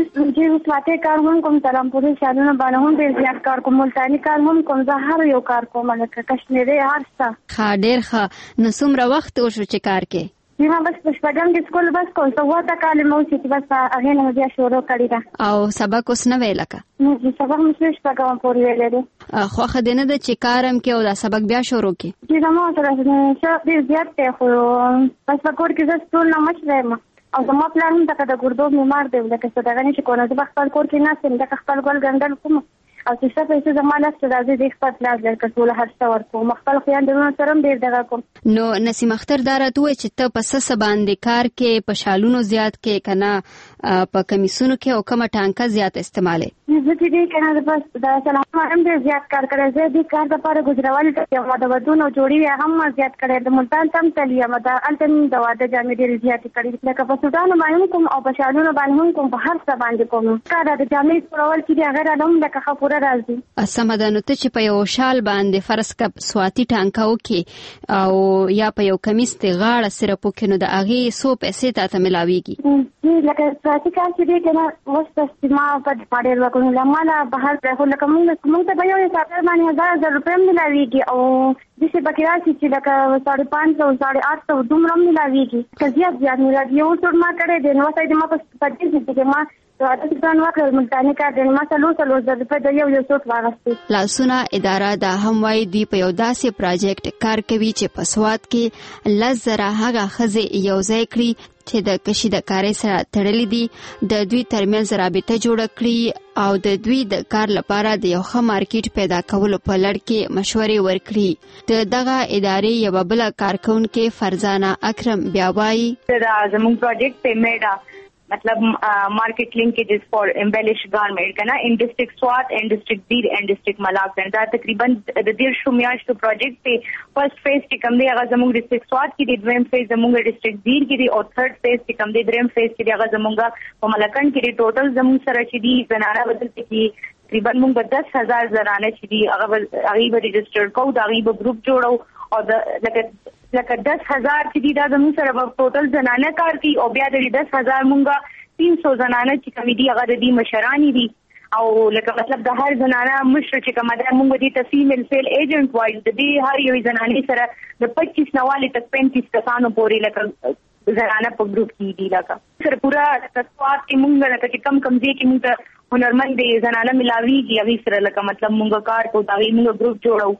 G: چې وسواته کار هم کوم ترامپوري شالونه باندې هم ډیر زیات کار کوم ملتانی کار هم کوم زه هر یو کار کوم لکه کشمیري هر څه
E: ښه ډیر ښه نو څومره وخت وشو چې کار کې
G: ما بس په شپږم کې سکول بس کوم څه وته کال مو چې بس هغه نه بیا شروع کړی دا
E: او سبق اوس نه ویل کا
G: نو سبق مې شپږم پورې ویل دي
E: خو خدینه د چې کارم کې او دا سبق بیا شروع کې
G: چې زموږ سره څه ډیر زیات ته خو بس په کور کې زه سکول نه مچ رایم او زما پلان هم د ګردو بیمار دی لکه څه دغه نشي کولای چې خپل کور کې نه سم د خپل ګل ګندل کوم او چې څه پیسې زمانه ستاسو د خپل پلاس لکه ټول هر څه ورکو مخبل خیاندونو سره ډیر دغه کوم
E: نو نسیم اختر دارته وای چې ته په سس باندې کار کې په شالونو زیات کې کنه په کمیسونو کې او کومه ټانکا زیات استعماله
G: زه دې کنه بس د سلام هم ډیر زیات کار کړی زه دې کار لپاره ګجراوالي ته یو د ودونو جوړي هم زیات کړی د ملتان تم تلیا مدا التم د واده جامې ډیر زیات کړی لکه په سودان باندې کوم او په شالونو باندې کوم په هر څه باندې کوم کار د جامې جوړول چې هغه راوم لکه خپور راځي
E: سمدانو ته چې په یو شال باندې فرض کپ سواتی ټانکاو کې او یا په یو کمیس ته غاړه سره پوکینو د اغه سو پیسې ته ملاويږي
G: لکه سواتی کار چې دې کنه وسته ما په پاره ورکو لمالا بهر په لکه موږ موږ ته به یو حساب باندې هزار هزار روپۍ ملاويږي او د څه بکې راشي چې لکه ساڑھے پانچ سو ساڑھے آٹھ سو دومره ملاويږي که زیات زیات ملاوي یو څور ما کړې دی نو ساید ما په پدې چې ما راته ځان وکړ ملتانی کار دی ما سلو سلو زر په د یو یو څوک واغستې
E: لاسونه اداره د هموای دی په یو داسې پروجیکټ کار کوي چې په سواد کې لزره هغه خزه یو ځای کړی چې د کشیدکاری سره تړلې دي د دوی ترمنځ رابطه جوړ کړي او د دوی د کار لپاره د یو ښه مارکیټ پیدا کولو په لړ کې مشورې ورکړي د دغه ادارې یو بل کارکونکو فرزانه اکرم بیا وایي
I: دا زموږ پروجیکټ په میډا मतलब market linkages for embellish garment कना in district Swat and district Dir and district Malakand दा तकरीबन द दीर शुमियाश तो प्रोजेक्ट पे first phase की कम दे अगर जमुंग डिस्ट्रिक्ट स्वात की द्विम फेज जमुंग डिस्ट्रिक्ट दीर की और थर्ड फेज की कम दे द्विम फेज की अगर जमुंगा वो मलकन की टोटल जमुंग सरचदी जनाना बदलते की तकरीबन मुंग दस हजार जनाना चदी अगर अगीब रजिस्टर्ड को अगीब ग्रुप जोड़ो और लगे लगे दस हजार चदी दा जमुंग सर टोटल जनाना कार की और ब्या दस हजार मुंगा तीन सौ जनाना की कमेटी अगर दी मशरानी दी او لکه مطلب د هر زنانه مشر چې کومه ده موږ دې ته فیمیل سیل ایجنټ وایو د دې هر یو زنانې سره د پچیس نواله تک پینتیس کسانو پورې لکه زنانه په ګروپ کې دي لکه سره پورا تاسوات کې موږ لکه چې کم کم دي کې موږ ته هنرمند زنانه ملاويږي او سره لکه مطلب موږ کار کو دا موږ ګروپ جوړو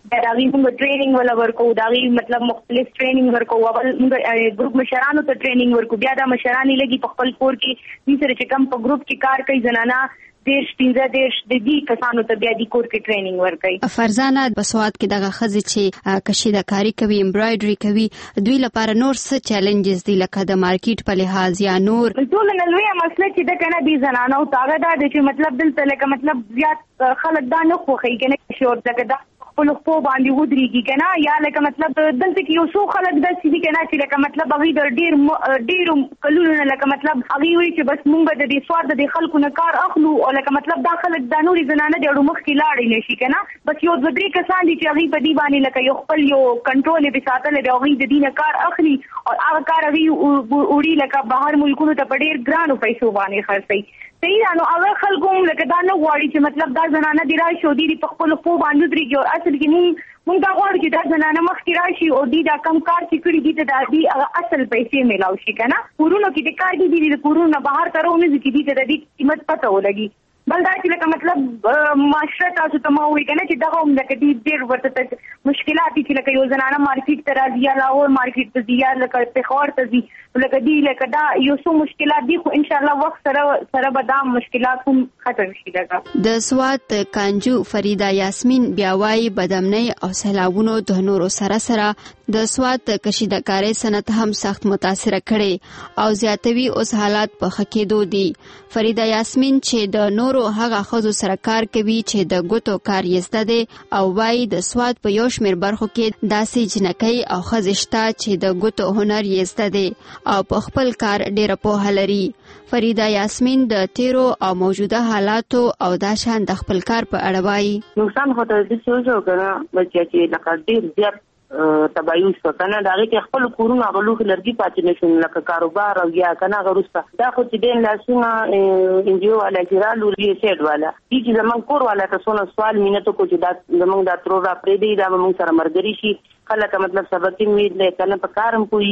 I: دا غي موږ ټریننګ ولا ورکو دا غي مطلب مختلف ټریننګ ورکو اول موږ ګروپ مشرانو ته ټریننګ ورکو بیا دا مشرانی لګي په خپل کور کې دې سره چې کم په ګروپ کې کار کوي زنانه دیش پینځه دیش د دې کسانو ته بیا د کور کې ټریننګ ورکړي.
E: فرزانه بسواد کې دغه خزې چې کشیدکاری کوي امبرایډري کوي دوی لپاره نور څه چیلنجز دي لکه د مارکیټ په لحاظ یا نور؟
I: ټول نه لوی مسله چې د کنه دي زنانه او تاګه دا چې مطلب دلته لکه مطلب زیات خلک دا نه خوخي کنه شور دغه دا په خو باندې ودرېږي کنه یا لکه مطلب دلته کې یو څو خلک د سړي کنه چې لکه مطلب هغه د ډیر ډیر کلونه لکه مطلب هغه وی چې بس مونږ د دې سوار د خلکو نه کار اخلو او لکه مطلب دا خلک د نوري زنانه د اړو مخ کې لاړې نشي کنه بس یو د درې کسان دي چې هغه په دې باندې لکه یو خپل یو کنټرول به ساتل دی هغه د دینه کار اخلي او هغه کار هغه وړي لکه بهر ملکونو ته په ډیر ګرانو پیسو باندې خرڅي. صحیح نو هغه خلکو لکه دا نه غواړي چې مطلب دا زنانه دی راشي او دی په خپل خو باندې درېږي او اصل کې مونږ مونږ دا غواړو چې دا زنانه مخکې راشي او دی دا کم کار چې کړی دي ته دا دی اصل پیسې میلاو شي کنه کورونو کې د کار دي د کورونو بهر ترونه چې دي ته د قیمت پته ولګي. بل دا چې لکه مطلب معاشره تاسو ته ما وی کنه چې دغه هم لکه دې ډېر ورته مشکلات دي چې لکه یو زنانه مارکیټ ته راځي یا لاهور مارکیټ ته ځي یا لکه پېښور ته ځي لکه دې لکه دا یو څو مشکلات دي خو ان شاء الله وخت سره سره به دا مشکلات هم ختم شي. لکه
E: د سوات کانجو فریدا یاسمین بیا وايي بدامنۍ او سیلابونو د نورو سره سره د سوات کشیدکارۍ صنعت هم سخت متاثر کړي او زیاتوي اوس حالات په خکېدو دي. فریدا یاسمین چې د نورو هغه خزو سره کار کوي چې د ګوتو کار یې زده دي او وايي د سوات په یو شمېر برخو کې داسې جنکۍ او ښځې شته چې د ګوتو هنر یې زده دي او په خپل کار ډېره پوهه لري. فریدا یاسمین د تیرو او موجوده حالاتو او دا شان د خپل کار په اړه وايي.
R: نقصان خو ته د څه شو کنه بچی چې لکه ډېر زیات تباہی شو کنه دا کې خپل کورونه غلوخ لرګي پاتې نشون لکه کاروبار او یا کنه غروسته دا خو چې دین لاسونه انجیو والا جرالو ری سیټ والا چې زمون کور والا تاسو نو سوال مينته کو چې دا زمون دا تر را پرې دی دا موږ سره مرګري شي خلک مطلب سبق امید نه کنه په کارم کوي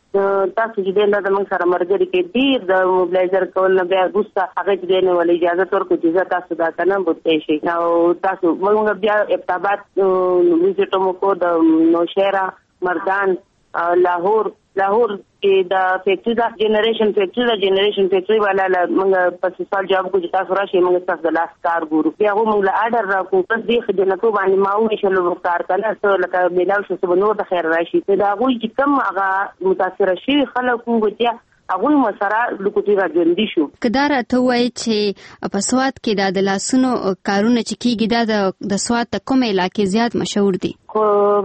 R: تاسو چې دین دا موږ سره مرګري کې ډیر د موبلایزر کول نه بیا غوسه هغه چې دین ولې اجازه ورکړو چې تاسو دا کنه بوته شي نو تاسو موږ بیا ابتابات ویزټو مو کو د نوشهرا مردان لاهور لاهور کې دا فیکټری دا جنریشن فیکټری دا جنریشن فیکټری والا موږ په سوال جواب کو چې تاسو راشي موږ تاسو د لاس کار ګورو بیا موږ له اډر راکو پس دې خدمتو باندې ماوي شلو کار کنه څه لکه ملاو شو څه نور د خیر راشي دا غوي چې کم هغه متاثر شي خلکو وګتیا هغه مسره لکوټی راځندې شو.
E: کدار ته وای چې په سوات کې د لاسونو کارونه چې کیږي دا د سوات کومه علاقې زیات مشهور دي؟
R: خو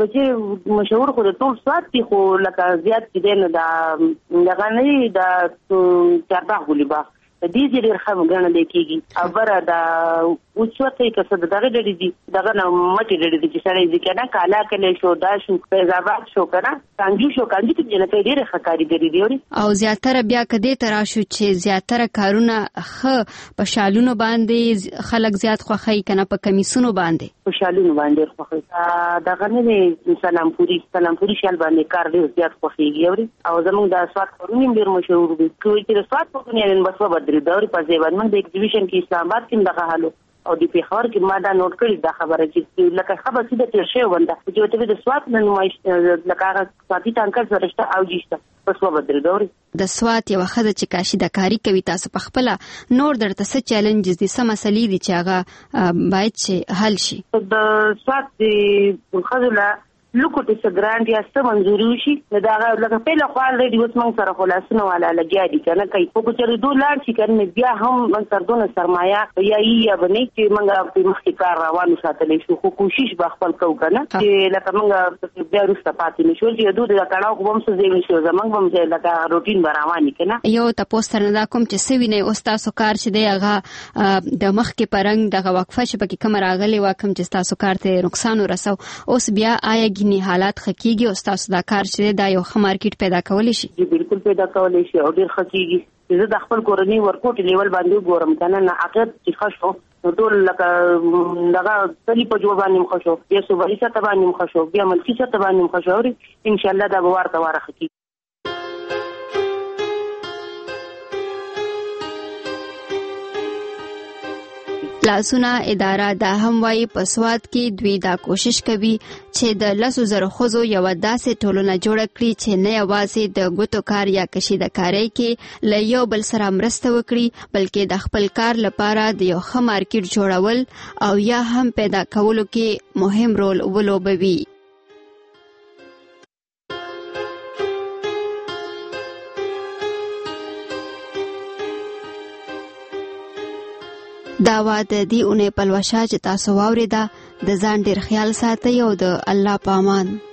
R: چې مشهور خو د ټول سوات دي خو لکه زیات دي نه دا دغه نه دا چارباغ ګلیبا د دې ډېر خام غنه لیکيږي اوبره دا اوڅوته کسه دغه ډېر دي دغه نو مټي ډېر دي چې سړی ځکه نه کالا کله شو دا شو فیضاباد شو کنه څنګه شو کاندي چې نه ډېر خکاری دی
E: او زیاتره بیا کدی تر شو چې زیاتره کارونه خ په شالونو باندې خلک زیات خوخی کنه په کمیسونو باندې
R: په شالونو باندې خوخی دغه نه سلام پوری سلام پوری شال باندې کار ډېر زیات خوخیږي او زموږ د سوات کورونی ډېر مشهور دي کوي چې سوات په دنیا کې بس و دوري په ځای باندې د ایگزیبیشن کې اسلام آباد کې دغه حالو او د پیښور کې ما دا نوٹ کړی دا خبره چې لکه خبره چې د تیر شی ونده چې ته د سوات نن نمایش لکه هغه ساتي تانکر سرهشته او جيشته پس و بدر دوري
E: د سوات یو خزه چې کاشیدکاری کوي تاسو په خپل نور درته څه چیلنجز دي سم مسلې دي چې هغه باید چې حل شي
R: د سوات د خزله لوکوټ څه ګرانټ یا څه منځوري وشي دا لکه په لخوا لري اوس موږ سره خلاصونه والا لګیا دي کنه کوي په کوچري ډولر چې کنه بیا هم موږ سره دونه سرمایا یا یا بنې چې موږ په مخکې کار روانو ساتلې شو خو کوشش به خپل کوو کنه چې لکه موږ بیا رسته پاتې نشو چې دوی د کړهو کوم څه دی شو زمونږ هم چې لکه روټین رواني کنه
E: یو تاسو تر نه کوم چې سوي نه او تاسو کار چې دی هغه د مخکې پرنګ دغه وقفه چې پکې کوم راغلي واکم چې تاسو کار ته نقصان ورسو اوس بیا آیا نه حالات خکېږي او تاسو دا کار چې دا یو ښه مارکیټ پیدا کولی شي؟
R: جی بالکل پیدا کولی شي او ډېر خکېږي زه د خپل کورنۍ ورکوټ لیول باندې ګورم کنه نه عقد چې خشو نو ټول لکه دغه تلی په جوړ باندې مخشو یا صوبایي سطح باندې مخشو بیا ملکي سطح باندې مخشو ان شاء الله دا به ورته واره خکېږي.
E: لاسونه اداره دا هم وایي په سواد کې دوی دا کوشش کوي چې د لسو زرو ښځو یوه داسې ټولنه جوړه کړي چې نه یوازې د ګوتو کار یا کشیدهکارۍ کې له یو بل سره مرسته وکړي بلکې د خپل کار لپاره د یو ښه مارکیټ جوړول او یا هم پیدا کولو کې مهم رول ولوبوي. دا وا د دې اونۍ پلوشه چې تاسو واورېده د ځان ډېر خیال ساتئ او د الله په امان.